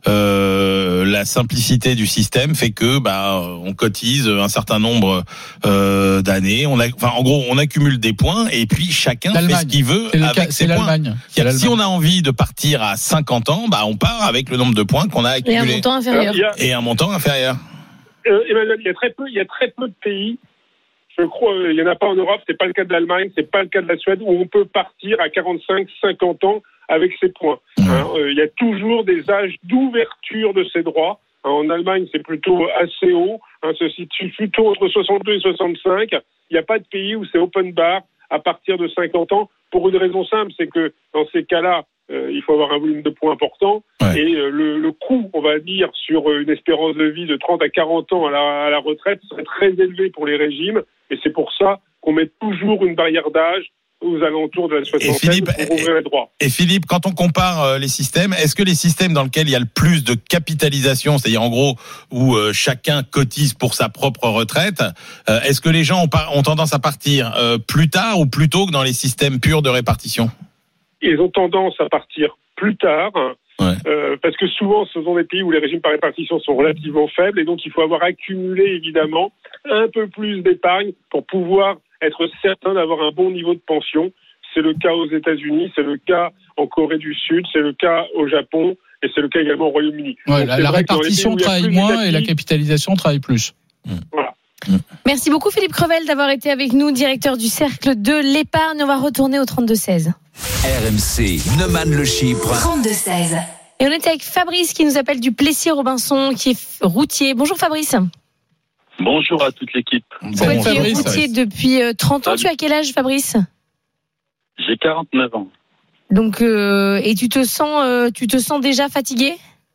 euh, la simplicité du système fait que bah on cotise un certain nombre euh, d'années, on a, enfin en gros on accumule des points et puis chacun L'Allemagne. fait ce qu'il veut c'est avec cas, ses c'est points. L'Allemagne. C'est si on a envie de partir à cinquante ans, bah on part avec le nombre de points qu'on a accumulé. Et un montant inférieur. Alors, a, et un montant inférieur. Euh, Emmanuel, il y a très peu, il y a très peu de pays. Je crois, il y en a pas en Europe. C'est pas le cas de l'Allemagne, c'est pas le cas de la Suède où on peut partir à quarante-cinq, cinquante ans avec ses points. Mmh. Hein, euh, il y a toujours des âges d'ouverture de ces droits. Hein, en Allemagne, c'est plutôt assez haut. Hein, se situe plutôt entre soixante-deux et soixante-cinq. Il n'y a pas de pays où c'est open bar à partir de cinquante ans, pour une raison simple, c'est que dans ces cas-là, euh, il faut avoir un volume de points important, ouais. et euh, le, le coût, on va dire, sur une espérance de vie de trente à quarante ans à la, à la retraite serait très élevé pour les régimes, et c'est pour ça qu'on met toujours une barrière d'âge aux alentours de la soixantaine Philippe, pour ouvrir les droits. Et Philippe, quand on compare euh, les systèmes, est-ce que les systèmes dans lesquels il y a le plus de capitalisation, c'est-à-dire en gros où euh, chacun cotise pour sa propre retraite, euh, est-ce que les gens ont, par, ont tendance à partir euh, plus tard ou plus tôt que dans les systèmes purs de répartition ? Ils ont tendance à partir plus tard, ouais. euh, parce que souvent ce sont des pays où les régimes par répartition sont relativement faibles, et donc il faut avoir accumulé évidemment un peu plus d'épargne pour pouvoir être certain d'avoir un bon niveau de pension. C'est le cas aux États-Unis, c'est le cas en Corée du Sud, c'est le cas au Japon, et c'est le cas également au Royaume-Uni. Ouais, la, la répartition travaille moins et la capitalisation travaille plus. Voilà. Merci beaucoup Philippe Crevel d'avoir été avec nous, directeur du Cercle de l'Épargne. On va retourner au trente-deux seize. R M C, Neumann le Chypre. trente-deux seize. Et on était avec Fabrice qui nous appelle du Plessis-Robinson, qui est routier. Bonjour Fabrice. Bonjour à toute l'équipe. Bon, tu es routier Fabrice. Depuis trente ans. Salut. Tu as quel âge Fabrice ? J'ai quarante-neuf ans. Donc, euh, et tu te sens, euh, tu te sens déjà fatigué ?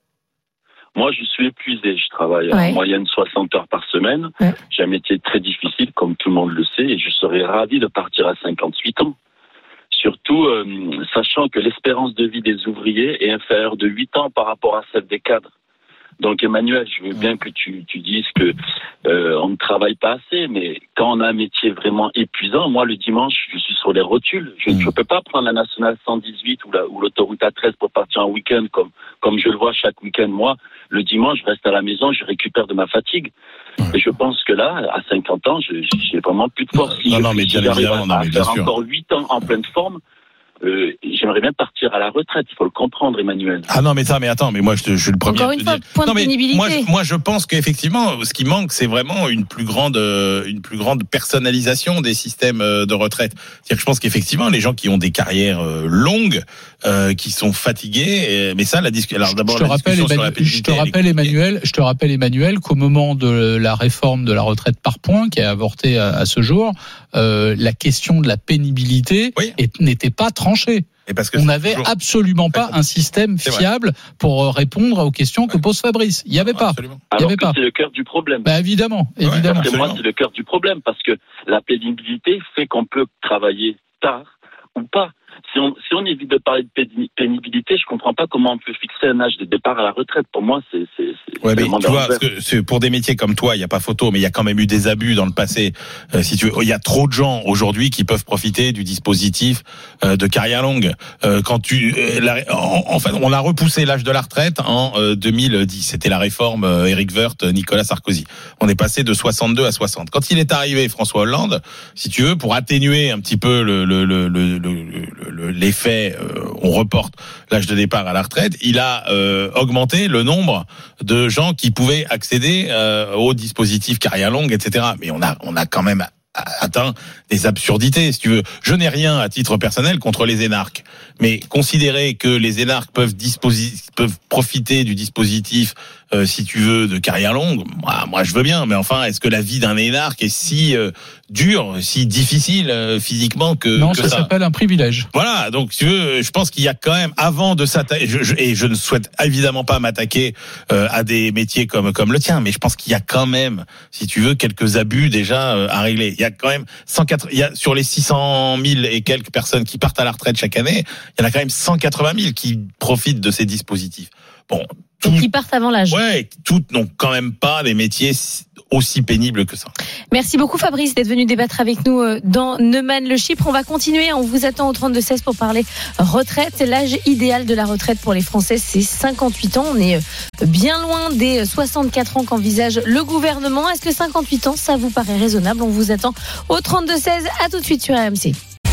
Moi, je suis épuisé. Je travaille ouais. en moyenne soixante heures par semaine. Ouais. J'ai un métier très difficile, comme tout le monde le sait, et je serais ravi de partir à cinquante-huit ans. Surtout, euh, sachant que l'espérance de vie des ouvriers est inférieure de huit ans par rapport à celle des cadres. Donc Emmanuel, je veux bien que tu, tu dises que euh, on ne travaille pas assez, mais quand on a un métier vraiment épuisant, moi le dimanche, je suis sur les rotules. Je ne mmh. peux pas prendre la nationale cent dix-huit ou, la, ou l'autoroute A treize pour partir en week-end comme comme je le vois chaque week-end. Moi, le dimanche, je reste à la maison, je récupère de ma fatigue. Mmh. Et je pense que là, à cinquante ans, je, j'ai vraiment plus de force. Non, si non, je, non mais bien évidemment, non, mais bien sûr. Encore huit ans en pleine forme. Euh, j'aimerais bien partir à la retraite, il faut le comprendre, Emmanuel. Ah non, mais ça, mais attends, mais moi, je, te, je suis le premier. Encore une fois, point de pénibilité. Moi, je, moi, je pense qu'effectivement, ce qui manque, c'est vraiment une plus grande, une plus grande personnalisation des systèmes de retraite. C'est-à-dire que je pense qu'effectivement, les gens qui ont des carrières longues, euh, qui sont fatigués, mais ça, la discussion. Alors d'abord, je te la rappelle, discussion Emmanuel, sur la je te rappelle, Emmanuel, je te rappelle, Emmanuel, qu'au moment de la réforme de la retraite par points, qui a avorté à, à ce jour, euh, la question de la pénibilité oui. est, n'était pas tranchée. Et parce que on n'avait toujours... absolument pas un système fiable pour répondre aux questions que pose Fabrice. Il n'y avait pas. Absolument. Il y avait pas. C'est le cœur du problème. Bah évidemment, évidemment. Parce que moi, c'est le cœur du problème parce que la pénibilité fait qu'on peut travailler tard ou pas. Si on, si on évite de parler de pénibilité, je comprends pas comment on peut fixer un âge de départ à la retraite. Pour moi, c'est, c'est, c'est ouais, mais tu vois, parce que c'est pour des métiers comme toi, il y a pas photo, mais il y a quand même eu des abus dans le passé. Euh, si tu veux, il y a trop de gens aujourd'hui qui peuvent profiter du dispositif euh, de carrière longue. Euh, quand tu, euh, la, en, en fait, on a repoussé l'âge de la retraite en euh, deux mille dix. C'était la réforme euh, Éric Woerth, Nicolas Sarkozy. On est passé de soixante-deux à soixante. Quand il est arrivé, François Hollande, si tu veux, pour atténuer un petit peu le, le, le, le, le, le l'effet, euh, on reporte l'âge de départ à la retraite, il a euh, augmenté le nombre de gens qui pouvaient accéder euh, au dispositif carrière longue, et cetera. Mais on a, on a quand même atteint des absurdités, si tu veux. Je n'ai rien à titre personnel contre les énarques, mais considérer que les énarques peuvent disposi- peuvent profiter du dispositif, euh, si tu veux, de carrière longue, moi, moi je veux bien, mais enfin, est-ce que la vie d'un énarque est si euh, dure, si difficile euh, physiquement que non, que ça, ça s'appelle un privilège. Voilà, donc tu veux, je pense qu'il y a quand même, avant de s'attaquer, je, je, et je ne souhaite évidemment pas m'attaquer euh, à des métiers comme comme le tien, mais je pense qu'il y a quand même, si tu veux, quelques abus déjà euh, à régler. Il y a quand même cent quatre, il y a sur les six cent mille et quelques personnes qui partent à la retraite chaque année, il y en a quand même cent quatre-vingt mille qui profitent de ces dispositifs. Bon, tout, qui partent avant l'âge. Ouais, toutes n'ont quand même pas des métiers aussi pénibles que ça. Merci beaucoup Fabrice d'être venu débattre avec nous dans Neumann le Chypre. On va continuer, on vous attend au trente-deux seize pour parler retraite. L'âge idéal de la retraite pour les Français, c'est cinquante-huit ans. On est bien loin des soixante-quatre ans qu'envisage le gouvernement. Est-ce que cinquante-huit ans, ça vous paraît raisonnable ? On vous attend au trente-deux seize. À tout de suite sur R M C.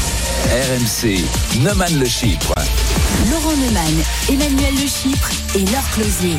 R M C, Neumann le Chypre. Laurent Neumann, Emmanuel Le Chypre et Laure Closier.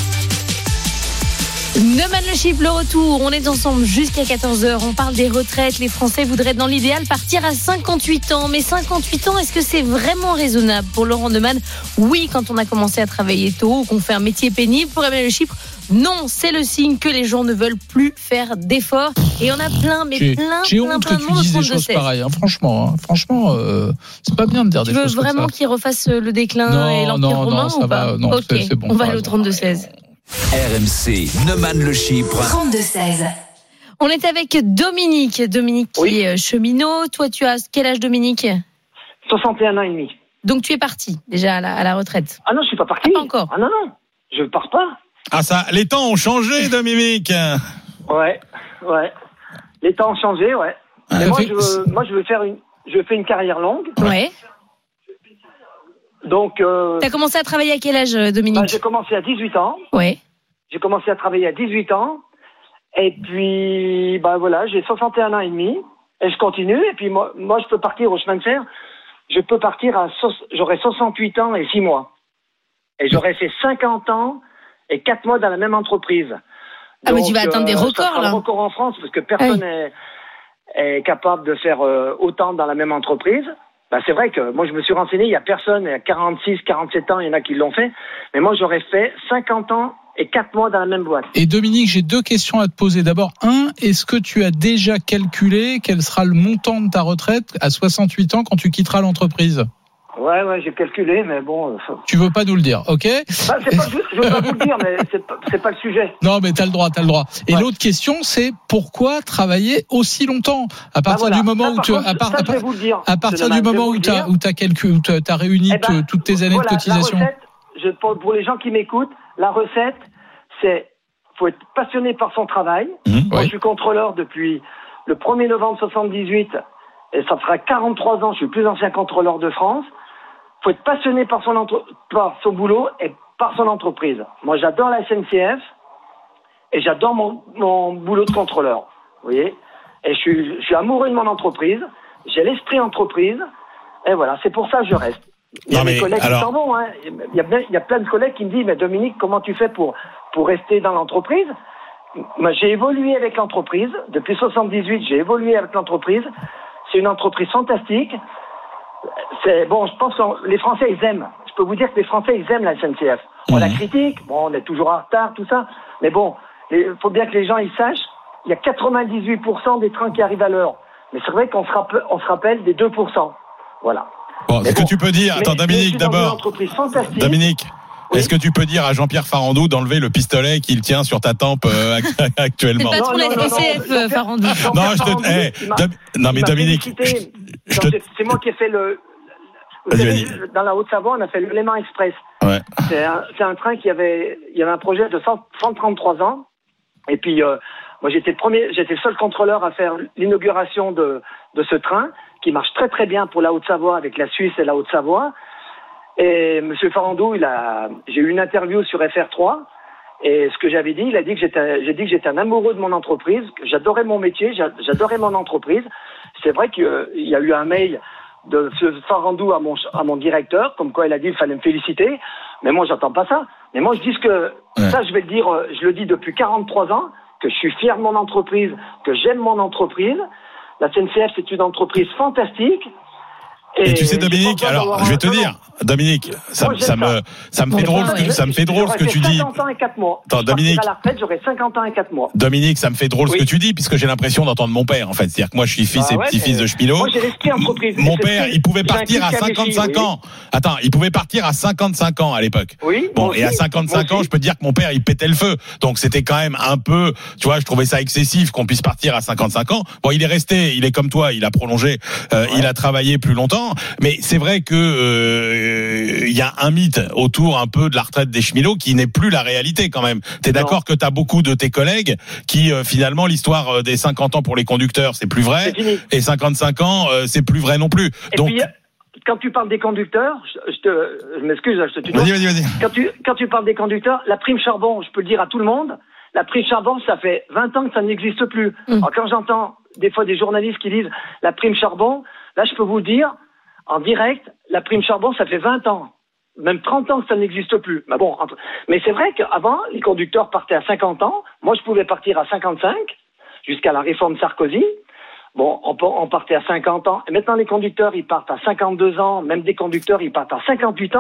Neumann le Chypre, le retour. On est ensemble jusqu'à quatorze heures. On parle des retraites. Les Français voudraient dans l'idéal partir à cinquante-huit ans. Mais cinquante-huit ans, est-ce que c'est vraiment raisonnable pour Laurent Neumann ? Oui, quand on a commencé à travailler tôt ou qu'on fait un métier pénible. Pour Emmanuel Le Chypre, non, c'est le signe que les gens ne veulent plus faire d'efforts. Et on a plein, mais J'ai, plein, j'ai plein, honte plein que de tu monde au dises des trente-deux choses seize. pareilles. Hein. Franchement, hein. franchement, euh, c'est pas bien de dire Tu des veux choses vraiment comme ça. qu'il refasse le déclin Non, et l'Empire non, romain non, ça ou pas va, non, Ok, c'est- c'est bon, on va t'as aller au raison. trente-deux seize. R M C, Neumann le Chypre. trente-deux seize. On est avec Dominique. Dominique qui Oui. est cheminot. Toi, tu as quel âge, Dominique? soixante et un ans et demi. Donc, tu es parti déjà à la, à la retraite. Ah non, je suis pas parti. Ah, pas encore. Ah non, non, je pars pas. Ah ça, les temps ont changé, Dominique. Ouais, ouais. Les temps ont changé, ouais. Ah, Mais moi, fait- je veux, moi, je veux faire une, je fais une carrière longue. Ouais. Donc, euh, Tu as commencé à travailler à quel âge, bah, Dominique? j'ai commencé à dix-huit ans. Ouais. J'ai commencé à travailler à dix-huit ans. Et puis, bah voilà, j'ai soixante et un ans et demi. Et je continue. Et puis, moi, moi je peux partir au chemin de fer. Je peux partir à, so- j'aurai soixante-huit ans et six mois. Et j'aurais fait cinquante ans et quatre mois dans la même entreprise. Ah, mais tu vas atteindre des ça records, sera là. le record en France, parce que personne n'est est capable de faire euh, autant dans la même entreprise. Bah, c'est vrai que moi, je me suis renseigné, il n'y a personne, il y a quarante-six, quarante-sept ans, il y en a qui l'ont fait. Mais moi, j'aurais fait cinquante ans et quatre mois dans la même boîte. Et Dominique, j'ai deux questions à te poser. D'abord, un, est-ce que tu as déjà calculé quel sera le montant de ta retraite à soixante-huit ans quand tu quitteras l'entreprise? Ouais, ouais, j'ai calculé, mais bon. euh, Tu veux pas nous le dire, ok? Bah, c'est pas, je, je veux pas vous le dire, mais c'est pas, c'est pas le sujet. Non, mais t'as le droit, t'as le droit. Et Ouais. l'autre question, c'est pourquoi travailler aussi longtemps? À partir Bah, voilà. du moment Ça, où par tu, contre, à, part- ça, à je vais part- vous le dire. à partir Je du vais moment vous où le t'as, dire. où t'as calculé, où t'as, t'as réuni Eh ben, te- toutes tes années voilà, de cotisation. La recette, je, pour, pour les gens qui m'écoutent, la recette, c'est faut être passionné par son travail. Mmh, Moi, oui. je suis contrôleur depuis le premier novembre soixante-dix-huit et ça fera quarante-trois ans. Je suis le plus ancien contrôleur de France. Faut être passionné par son entre, par son boulot et par son entreprise. Moi, j'adore la S N C F et j'adore mon, mon boulot de contrôleur. Vous voyez? Et je suis, je suis amoureux de mon entreprise. J'ai l'esprit entreprise. Et voilà, c'est pour ça que je reste. Il y a Non, des mais collègues alors- qui s'en vont. Hein. Il, y a, plein- il y a plein de collègues qui me disent, mais Dominique, comment tu fais pour, pour rester dans l'entreprise? Moi, j'ai évolué avec l'entreprise. Depuis soixante-dix-huit, j'ai évolué avec l'entreprise. C'est une entreprise fantastique. C'est, bon, je pense que les Français, ils aiment. Je peux vous dire que les Français, ils aiment la S N C F. On la critique. Bon, on est toujours en retard, tout ça. Mais bon, il faut bien que les gens, ils sachent. Il y a quatre-vingt-dix-huit pour cent des trains qui arrivent à l'heure. Mais c'est vrai qu'on se rappelle, on se rappelle des deux pour cent. Voilà. Bon, Mais est-ce bon. que tu peux dire, Mais- attends, mais je Dominique, suis dans une d'abord. entreprise fantastique. Dominique, Oui. est-ce que tu peux dire à Jean-Pierre Farandou d'enlever le pistolet qu'il tient sur ta tempe euh, act- C'est actuellement? pas trop Non, la non, non, S N C F, non. Farandou. Non, je Farandou, te, eh, il m'a- Dom- non mais il m'a Dominique, félicité. je- je Non, te- c'est- C'est moi qui ai fait le. Vous Vas-y, savez, vas-y. dans la Haute-Savoie, on a fait le Léman Express. ouais. C'est un, c'est un train qui avait, il y avait un projet de cent, cent trente-trois ans. Et puis, euh, moi, j'étais le premier, j'étais le seul contrôleur à faire l'inauguration de, de ce train, qui marche très très bien pour la Haute-Savoie avec la Suisse et la Haute-Savoie. Et Monsieur Farandou, il a, j'ai eu une interview sur F R trois. Et ce que j'avais dit, il a dit que j'étais, j'ai dit que j'étais un amoureux de mon entreprise, que j'adorais mon métier, j'a- j'adorais mon entreprise. C'est vrai qu'il y a eu un mail de ce Farandou à mon, à mon directeur, comme quoi il a dit qu'il fallait me féliciter. Mais moi, j'entends pas ça. Mais moi, je dis que, Ouais. ça, je vais le dire, euh, je le dis depuis quarante-trois ans, que je suis fier de mon entreprise, que j'aime mon entreprise. La S N C F, c'est une entreprise fantastique. Et tu sais, j'ai Dominique, pas besoin alors d'avoir je vais un- te non, dire, Dominique, ça, Moi, j'aime ça me, ça. ça me non. fait drôle, Moi, ce que, ça me fait drôle ce que j'aurais tu fait dis. cinquante ans et quatre mois. Attends, Je partirai Dominique. à la retraite, j'aurai cinquante ans et quatre mois. Dominique, ça me fait drôle Oui. ce que tu dis, puisque j'ai l'impression d'entendre mon père, en fait. C'est-à-dire que moi, je suis fils Ah et ouais, petit-fils mais de cheminot. moi, j'ai l'esprit entreprise. Mon C'est père, ce que- il pouvait j'ai un partir à fils qui a cinquante-cinq réussi, ans. Attends, il pouvait partir à cinquante-cinq ans à l'époque. Oui. Bon, moi et à aussi, cinquante-cinq moi ans, aussi. je peux te dire que mon père, il pétait le feu. Donc, c'était quand même un peu, tu vois, je trouvais ça excessif qu'on puisse partir à cinquante-cinq ans. Bon, il est resté, il est comme toi, il a prolongé, euh, il a travaillé plus longtemps. Mais c'est vrai que, euh, il y a un mythe autour un peu de la retraite des cheminots qui n'est plus la réalité quand même. T'es d'accord que t'as beaucoup de tes collègues qui, euh, finalement, l'histoire euh, des cinquante ans pour les conducteurs, c'est plus vrai. C'est fini. Et cinquante-cinq ans, euh, c'est plus vrai non plus. Et Donc, puis, quand tu parles des conducteurs, je, je te, je m'excuse, je te tutoie. vas-y, vas-y, vas-y. Quand tu, quand tu parles des conducteurs, la prime charbon, je peux le dire à tout le monde, la prime charbon, ça fait vingt ans que ça n'existe plus. Mm. Alors, quand j'entends des fois des journalistes qui disent la prime charbon, là, je peux vous le dire, en direct, la prime charbon, ça fait vingt ans. Même trente ans que ça n'existe plus. Mais bon, entre... mais c'est vrai qu'avant, les conducteurs partaient à cinquante ans. Moi, je pouvais partir à cinquante-cinq, jusqu'à la réforme Sarkozy. Bon, on, on partait à cinquante ans. Et maintenant, les conducteurs, ils partent à cinquante-deux ans. Même des conducteurs, ils partent à cinquante-huit ans.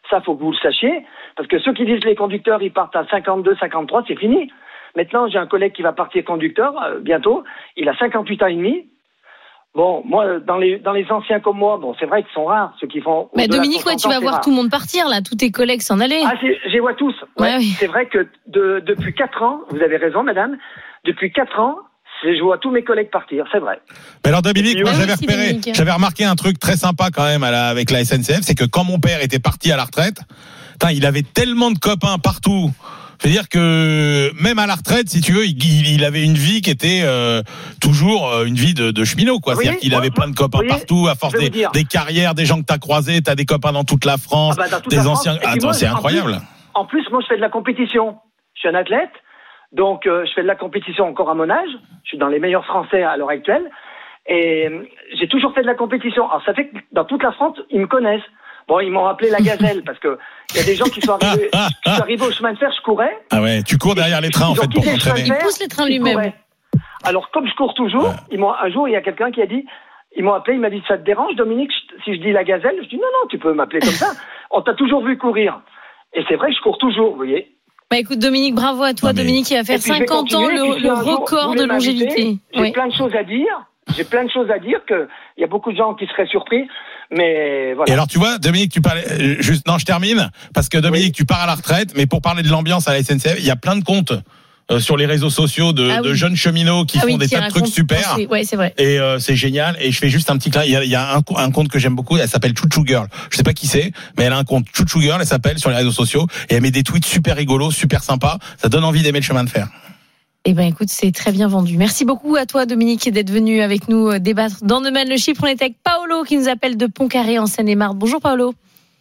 Ça, faut que vous le sachiez. Parce que ceux qui disent les conducteurs, ils partent à cinquante-deux, cinquante-trois, c'est fini. Maintenant, j'ai un collègue qui va partir conducteur euh, bientôt. Il a cinquante-huit ans et demi. Bon, moi, dans les dans les anciens comme moi, bon, c'est vrai qu'ils sont rares ceux qui font. Mais Dominique, ouais, tu vas voir rare. tout le monde partir là, tous tes collègues s'en aller. Ah, je les vois tous. Ouais, ouais, oui. C'est vrai que de, depuis quatre ans, vous avez raison, madame. Depuis quatre ans, je vois tous mes collègues partir, c'est vrai. Mais alors Dominique, moi oui, j'avais aussi, repéré, Dominique. j'avais remarqué un truc très sympa quand même à la, avec la S N C F, c'est que quand mon père était parti à la retraite, putain, il avait tellement de copains partout. C'est-à-dire que même à la retraite, si tu veux, il, il avait une vie qui était euh, toujours euh, une vie de, de cheminot, quoi. Oui, C'est-à-dire qu'il moi, avait plein de copains oui, partout, à force je vais des, vous dire. des carrières, des gens que t'as croisés, t'as des copains dans toute la France, Ah bah, dans toute des la anciens. France. Et puis Attends, moi, c'est en incroyable. plus- En plus, moi, je fais de la compétition. Je suis un athlète, donc euh, je fais de la compétition encore à mon âge. Je suis dans les meilleurs Français à l'heure actuelle. Et euh, j'ai toujours fait de la compétition. Alors, ça fait que dans toute la France, ils me connaissent. Bon, ils m'ont appelé la gazelle parce que il y a des gens qui sont arrivés, qui sont arrivés au chemin de fer, je courais. Ah ouais, tu cours derrière les trains en Ils ont fait pour quitté le chemin de t'entraîner. fer, Il pousse les trains ils lui-même. couraient. Alors, comme je cours toujours, Ouais. ils m'ont, un jour, il y a quelqu'un qui a dit, ils m'ont appelé, il m'a dit, ça te dérange, Dominique, je- si je dis la gazelle? Je dis, non, non, tu peux m'appeler comme ça. On t'a toujours vu courir. Et c'est vrai que je cours toujours, vous voyez. Bah écoute Dominique, bravo à toi Non, mais- Dominique qui va faire Et puis, je vais cinquante ans, continuer, le, puis si le un jour, record vous de voulez m'inviter, longévité. J'ai Oui. plein de choses à dire. J'ai plein de choses à dire que il y a beaucoup de gens qui seraient surpris, mais voilà. Et alors tu vois, Dominique, tu parlais euh, juste non, je termine parce que Dominique, tu pars à la retraite, mais pour parler de l'ambiance à la S N C F, il y a plein de comptes euh, sur les réseaux sociaux de, Ah de oui. jeunes cheminots qui Ah oui, font des qui tas de trucs raconte- super. c'est- Ouais, c'est vrai. Et euh, c'est génial. Et je fais juste un petit clin. Il y a, il y a un, un compte que j'aime beaucoup. Elle s'appelle Chouchou Girl. Je sais pas qui c'est, mais elle a un compte Chouchou Girl. Elle s'appelle sur les réseaux sociaux et elle met des tweets super rigolos, super sympas. Ça donne envie d'aimer le chemin de fer. Eh ben écoute, c'est très bien vendu. Merci beaucoup à toi Dominique d'être venu avec nous euh, débattre dans Neumann le Chypre. On était avec Paolo qui nous appelle de Pontcarré en Seine-et-Marne. Bonjour Paolo.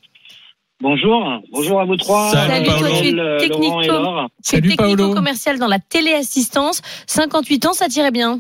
Bonjour, bonjour à vous trois. Salut, toi, Paolo. tu es Euh, technico, Laurent et Laure. tu es Salut, Paolo. technico-commercial dans la téléassistance. cinquante-huit ans, ça tirait bien.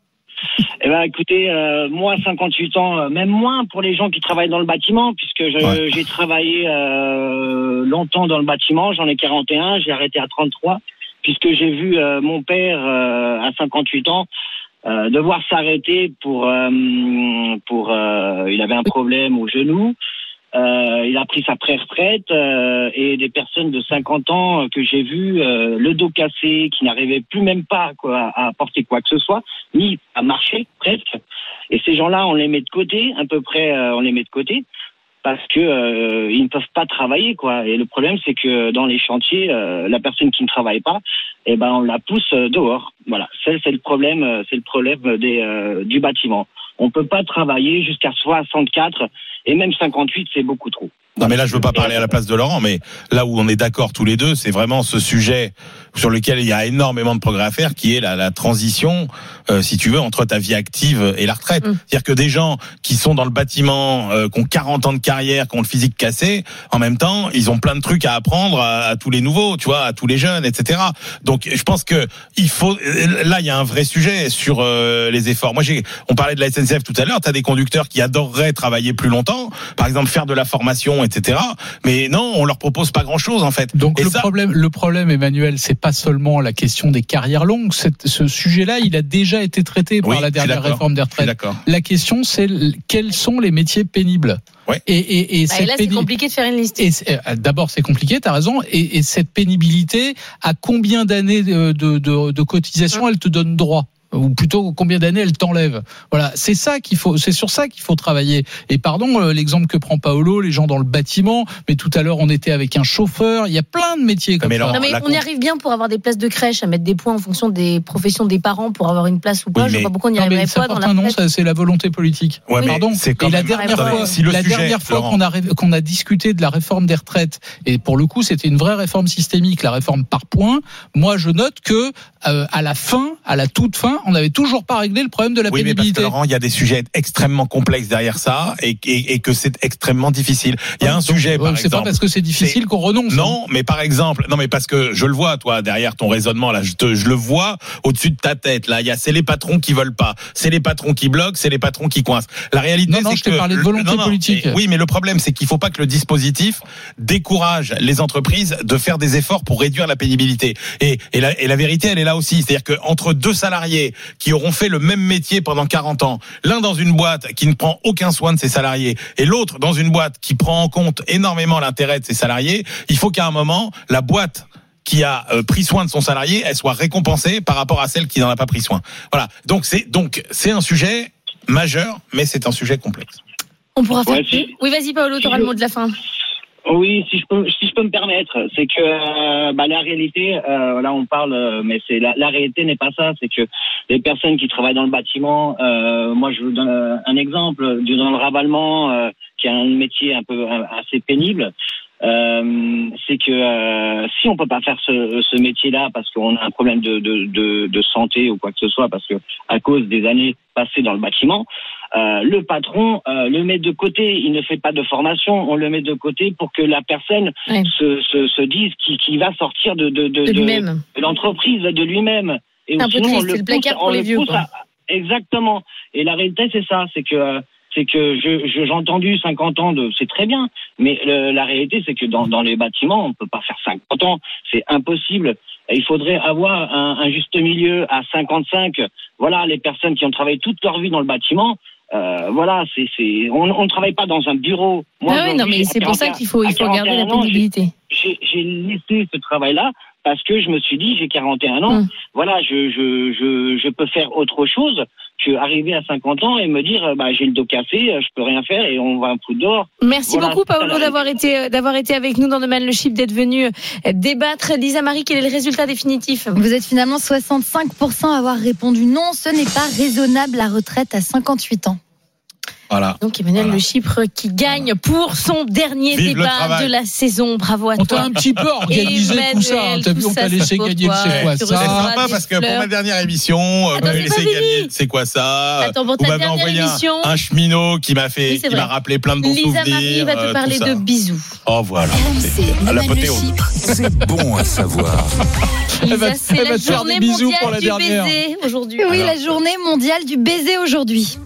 Eh ben, écoutez, euh, moi, cinquante-huit ans, euh, même moins pour les gens qui travaillent dans le bâtiment, puisque je, Ouais. j'ai travaillé euh, longtemps dans le bâtiment. J'en ai quarante et un, j'ai arrêté à trente-trois, puisque j'ai vu euh, mon père euh, à cinquante-huit ans euh, devoir s'arrêter pour euh, pour. Euh, il avait un problème au genou. Euh, il a pris sa pré-retraite euh, et des personnes de cinquante ans euh, que j'ai vues, euh, le dos cassé, qui n'arrivaient plus même pas quoi, à porter quoi que ce soit, ni à marcher presque. Et ces gens-là, on les met de côté, à peu près, euh, on les met de côté parce que euh, ils ne peuvent pas travailler quoi. Et le problème, c'est que dans les chantiers, euh, la personne qui ne travaille pas, eh ben on la pousse euh, dehors. Voilà, c'est, c'est le problème, euh, c'est le problème des euh, du bâtiment. On peut pas travailler jusqu'à soixante-quatre et même cinquante-huit, c'est beaucoup trop. Non, mais là, je veux pas parler à la place de Laurent, mais là où on est d'accord tous les deux, c'est vraiment ce sujet sur lequel il y a énormément de progrès à faire, qui est la, la transition, euh, si tu veux, entre ta vie active et la retraite. Mmh. C'est-à-dire que des gens qui sont dans le bâtiment, euh, qui ont quarante ans de carrière, qui ont le physique cassé, en même temps, ils ont plein de trucs à apprendre à, à tous les nouveaux, tu vois, à tous les jeunes, et cetera. Donc, je pense que il faut. Là, il y a un vrai sujet sur euh, les efforts. Moi, j'ai. On parlait de la S N C F tout à l'heure. T'as des conducteurs qui adoreraient travailler plus longtemps, par exemple faire de la formation, et cetera. Mais non, on leur propose pas grand-chose en fait. Donc Et le ça, problème, le problème, Emmanuel, c'est pas seulement la question des carrières longues. Cette, ce sujet-là, il a déjà été traité par Oui, la je suis dernière d'accord. réforme des je suis retraites. d'accord. La question, c'est l- quels sont les métiers pénibles. Ouais. Et, et, et Bah, et cette là, c'est péni- compliqué de faire une liste. et c'est- euh, d'abord, c'est compliqué, t'as raison. Et, et cette pénibilité, à combien d'années de, de, de, de cotisation elle te donne droit? Ou plutôt combien d'années elle t'enlève. Voilà, c'est ça qu'il faut, c'est sur ça qu'il faut travailler. Et pardon, euh, l'exemple que prend Paolo, les gens dans le bâtiment, mais tout à l'heure on était avec un chauffeur, il y a plein de métiers comme Mais ça. Laurent, Non mais la on y con- arrive bien pour avoir des places de crèche, à mettre des points en fonction des professions des parents pour avoir une place ou pas. Oui, Je mais- vois pas pourquoi on n'y Non, mais arriverait ça pas dans porte la un nom, retraite. ça, c'est la volonté politique. Ouais, mais Pardon. c'est quand Et la même- dernière attendez, fois, si le la sujet, dernière fois Laurent. qu'on a, ré- qu'on a discuté de la réforme des retraites, et pour le coup, c'était une vraie réforme systémique, la réforme par points. Moi, je note que euh, à la fin, à la toute fin, on n'avait toujours pas réglé le problème de la Oui, mais parce que pénibilité. Laurent, il y a des sujets extrêmement complexes derrière ça et, et, et que c'est extrêmement difficile. Il y a un Donc, sujet, euh, par c'est pas exemple. parce que c'est difficile c'est- qu'on renonce. Non, mais par exemple, non, mais parce que je le vois, toi, derrière ton raisonnement, là, je, te, je le vois au-dessus de ta tête, là. Il y a, c'est les patrons qui veulent pas, c'est les patrons qui bloquent, c'est les patrons qui coincent. La réalité, Non, non, c'est je t'ai que parlé de volonté non, non, politique. mais- oui, mais le problème, c'est qu'il faut pas que le dispositif décourage les entreprises de faire des efforts pour réduire la pénibilité. Et, et, la, et la vérité, elle est là aussi. C'est-à-dire que entre deux salariés salariés qui auront fait le même métier pendant quarante ans, l'un dans une boîte qui ne prend aucun soin de ses salariés et l'autre dans une boîte qui prend en compte énormément l'intérêt de ses salariés, il faut qu'à un moment, la boîte qui a euh, pris soin de son salarié, elle soit récompensée par rapport à celle qui n'en a pas pris soin. Voilà. Donc c'est donc c'est un sujet majeur, mais c'est un sujet complexe. On pourra faire. Ouais, si- Oui, vas-y, Paolo, tu auras le mot de la fin. Oui, si je peux, si je peux me permettre, c'est que euh, bah, la réalité, euh, là on parle, euh, mais c'est la, la réalité n'est pas ça. C'est que les personnes qui travaillent dans le bâtiment, euh, moi je vous donne euh, un exemple, du- dans le ravalement, euh, qui est un métier un peu euh, assez pénible. Euh, c'est que euh, si on peut pas faire ce, ce métier-là parce qu'on a un problème de, de, de, de santé ou quoi que ce soit, parce que à cause des années passées dans le bâtiment, euh, le patron euh, le met de côté. Il ne fait pas de formation, on le met de côté pour que la personne Ouais. se, se, se dise qu'il, qu'il va sortir de, de, de, De lui-même. de l'entreprise, de lui-même. Et C'est un peu sinon, on triste, le c'est le placard pousse- pour on les le vieux, pousse quoi. à- Exactement. Et la réalité, c'est ça, c'est que euh, c'est que je, je j'ai entendu cinquante ans de, c'est très bien, mais le- la réalité, c'est que dans, dans les bâtiments, on peut pas faire cinquante ans, c'est impossible. Et il faudrait avoir un, un juste milieu à cinquante-cinq. Voilà, les personnes qui ont travaillé toute leur vie dans le bâtiment. Euh, voilà, c'est c'est on on ne travaille pas dans un bureau. Moi, Ah ouais, non, aujourd'hui, mais à c'est pour ça quarante qu'il faut, il à faut garder la quarante et un ans, j'ai- pénibilité. j'ai j'ai laissé ce travail-là parce que je me suis dit, j'ai quarante et un ans, Mm. voilà, je, je, je, je peux faire autre chose que arriver à cinquante ans et me dire, euh, bah, j'ai le dos cassé, euh, je peux rien faire et on va un coup dehors. Merci Voilà, beaucoup, c'est ça, Paolo, la d'avoir été, euh, d'avoir été avec nous dans No Man le Chip, d'être venu euh, débattre. Lisa Marie, quel est le résultat définitif? Vous êtes finalement soixante-cinq pour cent à avoir répondu non, ce n'est pas raisonnable la retraite à cinquante-huit ans. Voilà. Donc Emmanuel Voilà. Le Chypre qui gagne pour son dernier Vive le débat travail. de la saison. Bravo à On t'a toi. un petit peu organisé tout ça. hein. Emmanuel, T'as vu, tout on t'a ça, laissé c'est pour gagner le toi. c'est quoi Tu C'est recevras ça. sympa des parce que pour fleurs. ma dernière émission, euh, Attends, vous m'avez c'est pas laissé fini. gagner c'est quoi ça. Attends, pour Vous ta m'avez dernière envoyé un, émission. un cheminot qui m'a fait, Oui, c'est qui m'a vrai. rappelé plein de bons Lisa souvenirs. Marie va te euh, parler tout de ça. bisous. Oh voilà. R M C, À No Man le l'apothéose. Chypre. C'est bon à savoir. Elle va- Lisa, c'est elle va la te faire journée des bisous pour mondiale la du dernière. baiser aujourd'hui. Oui, Alors. la journée mondiale du baiser aujourd'hui.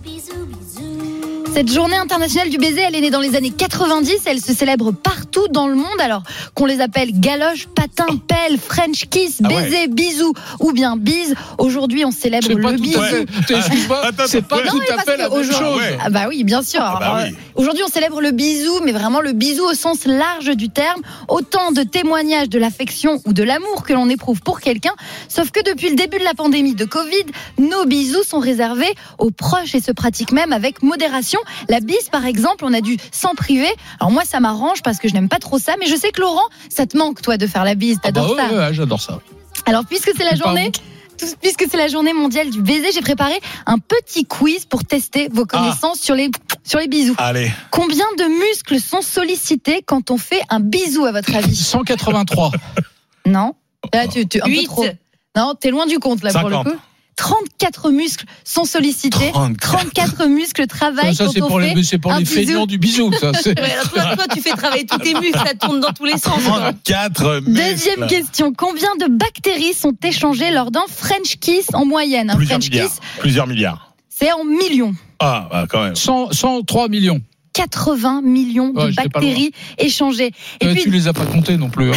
Cette journée internationale du baiser, elle est née dans les années quatre-vingt-dix. Elle se célèbre partout dans le monde. Alors qu'on les appelle galoche, patin, pelle, French kiss, Ah ouais. baiser, bisou ou bien bise. Aujourd'hui, on célèbre C'est pas le tout bisou. à fait. Excuse-moi, Attends, c'est pas attends. tout Non, mais à parce fait la même qu'aujourd'hui- chose. ouais. Ah bah oui, bien sûr. Ah bah Alors, oui. euh, Aujourd'hui, on célèbre le bisou, mais vraiment le bisou au sens large du terme. Autant de témoignages de l'affection ou de l'amour que l'on éprouve pour quelqu'un. Sauf que depuis le début de la pandémie de Covid, nos bisous sont réservés aux proches et se pratiquent même avec modération. La bise, par exemple, on a dû s'en priver. Alors moi, ça m'arrange parce que je n'aime pas trop ça, mais je sais que Laurent, ça te manque, toi, de faire la bise. Ah bah T'adores ouais, ça. ouais, j'adore ça. Alors, puisque c'est la Pas journée, puisque c'est la journée mondiale du baiser, j'ai préparé un petit quiz pour tester vos connaissances sur les sur les bisous. Allez. Combien de muscles sont sollicités quand on fait un bisou, à votre avis? cent quatre-vingt-trois. Non. Là, tu, tu un peu Huit. trop. Non, t'es loin du compte là pour le cinquante. coup. trente-quatre muscles sont sollicités. trente-quatre. trente-quatre muscles travaillent Ça, quand c'est on pour fait les, c'est pour un les bisou. feignants du bisou. Ça, c'est- Ouais, alors toi, toi, tu fais travailler tous tes muscles, ça tourne dans tous les sens. quoi. trente-quatre Deuxième muscles. question. Combien de bactéries sont échangées lors d'un French kiss en moyenne? Un Plusieurs French milliards. kiss, Plusieurs milliards. c'est en millions. Ah, bah, quand même. cent, cent trois millions. quatre-vingts millions de Ouais, j'étais pas bactéries échangées. Et Euh, puis, Tu les as pas comptés non plus. Hein.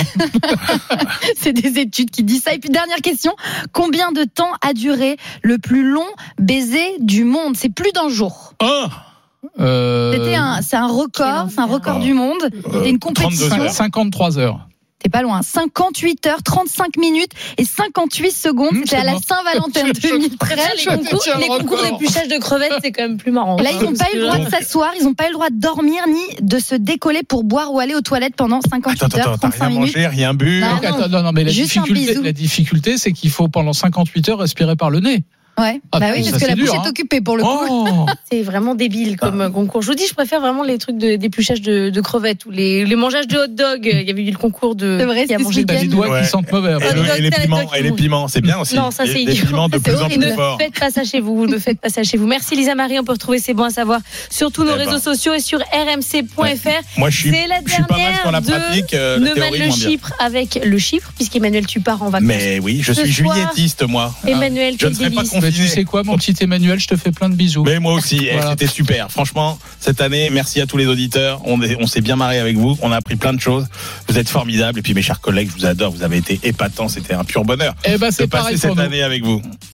c'est des études qui disent ça. Et puis, dernière question. Combien de temps a duré le plus long baiser du monde? C'est plus d'un jour. Ah, Euh, C'était un, c'est un record, c'est un record Oh. du monde. C'était une trente-deux compétition. heures. cinquante-trois heures. T'es pas loin. cinquante-huit heures, trente-cinq minutes et cinquante-huit secondes. Mmh, C'était c'est à la bon. Saint-Valentin deux mille treize. Les concours, tiens, les concours record. d'épluchage de crevettes, c'est quand même plus marrant. Là, ils n'ont pas eu le droit de Donc- s'asseoir, ils n'ont pas eu le droit de dormir ni de se décoller pour boire ou aller aux toilettes pendant cinquante-huit Attends, attends, heures, t'as trente-cinq rien minutes. mangé, rien bu. Non, Donc, attends, non, non, mais la Juste un difficulté, bisou. la difficulté, c'est qu'il faut pendant cinquante-huit heures respirer par le nez. Ouais. Ah, bah oui, ça, parce que c'est la bouche dur, est hein. occupée pour le coup. Oh C'est vraiment débile comme Ah. concours. Je vous dis, je préfère vraiment les trucs de- d'épluchage de, de crevettes ou les, les mangeages de hot dog. Il y avait eu le concours de C'est vrai, qui a c'était mangé ce T'as des les week-end. doigts Ouais. qui sentent mauvais. Et, après. Hot le- dog, et les c'est la piments, coque qui et les monte. piments, c'est bien aussi. Non, ça, c'est Des- Des idiot. piments de Ça, c'est plus en horrible. plus Ne forts. faites pas ça chez vous, ne faites pas ça chez vous. Merci Lisa Marie, on peut retrouver C'est bon à savoir sur tous nos Eh ben. réseaux sociaux et sur r m c point f r. Moi, je suis, C'est la je suis pas mal sur la dernière de pratique. euh, la Ne théorie, mène le moins bien. Chypre avec le chiffre, puisqu'Emmanuel, tu pars en vacances. Mais oui, je Ce suis soir, julietiste, moi. Emmanuel, Je quel ne serai pas délice. Mais confiné. tu sais quoi, mon petit Emmanuel, je te fais plein de bisous. Mais moi aussi, eh, Voilà. c'était super. Franchement, cette année, merci à tous les auditeurs. On, est- on s'est bien marré avec vous. On a appris plein de choses. Vous êtes formidables. Et puis, mes chers collègues, je vous adore. Vous avez été épatants. C'était un pur bonheur Eh ben, de c'est passer pareil pour cette nous. année avec vous.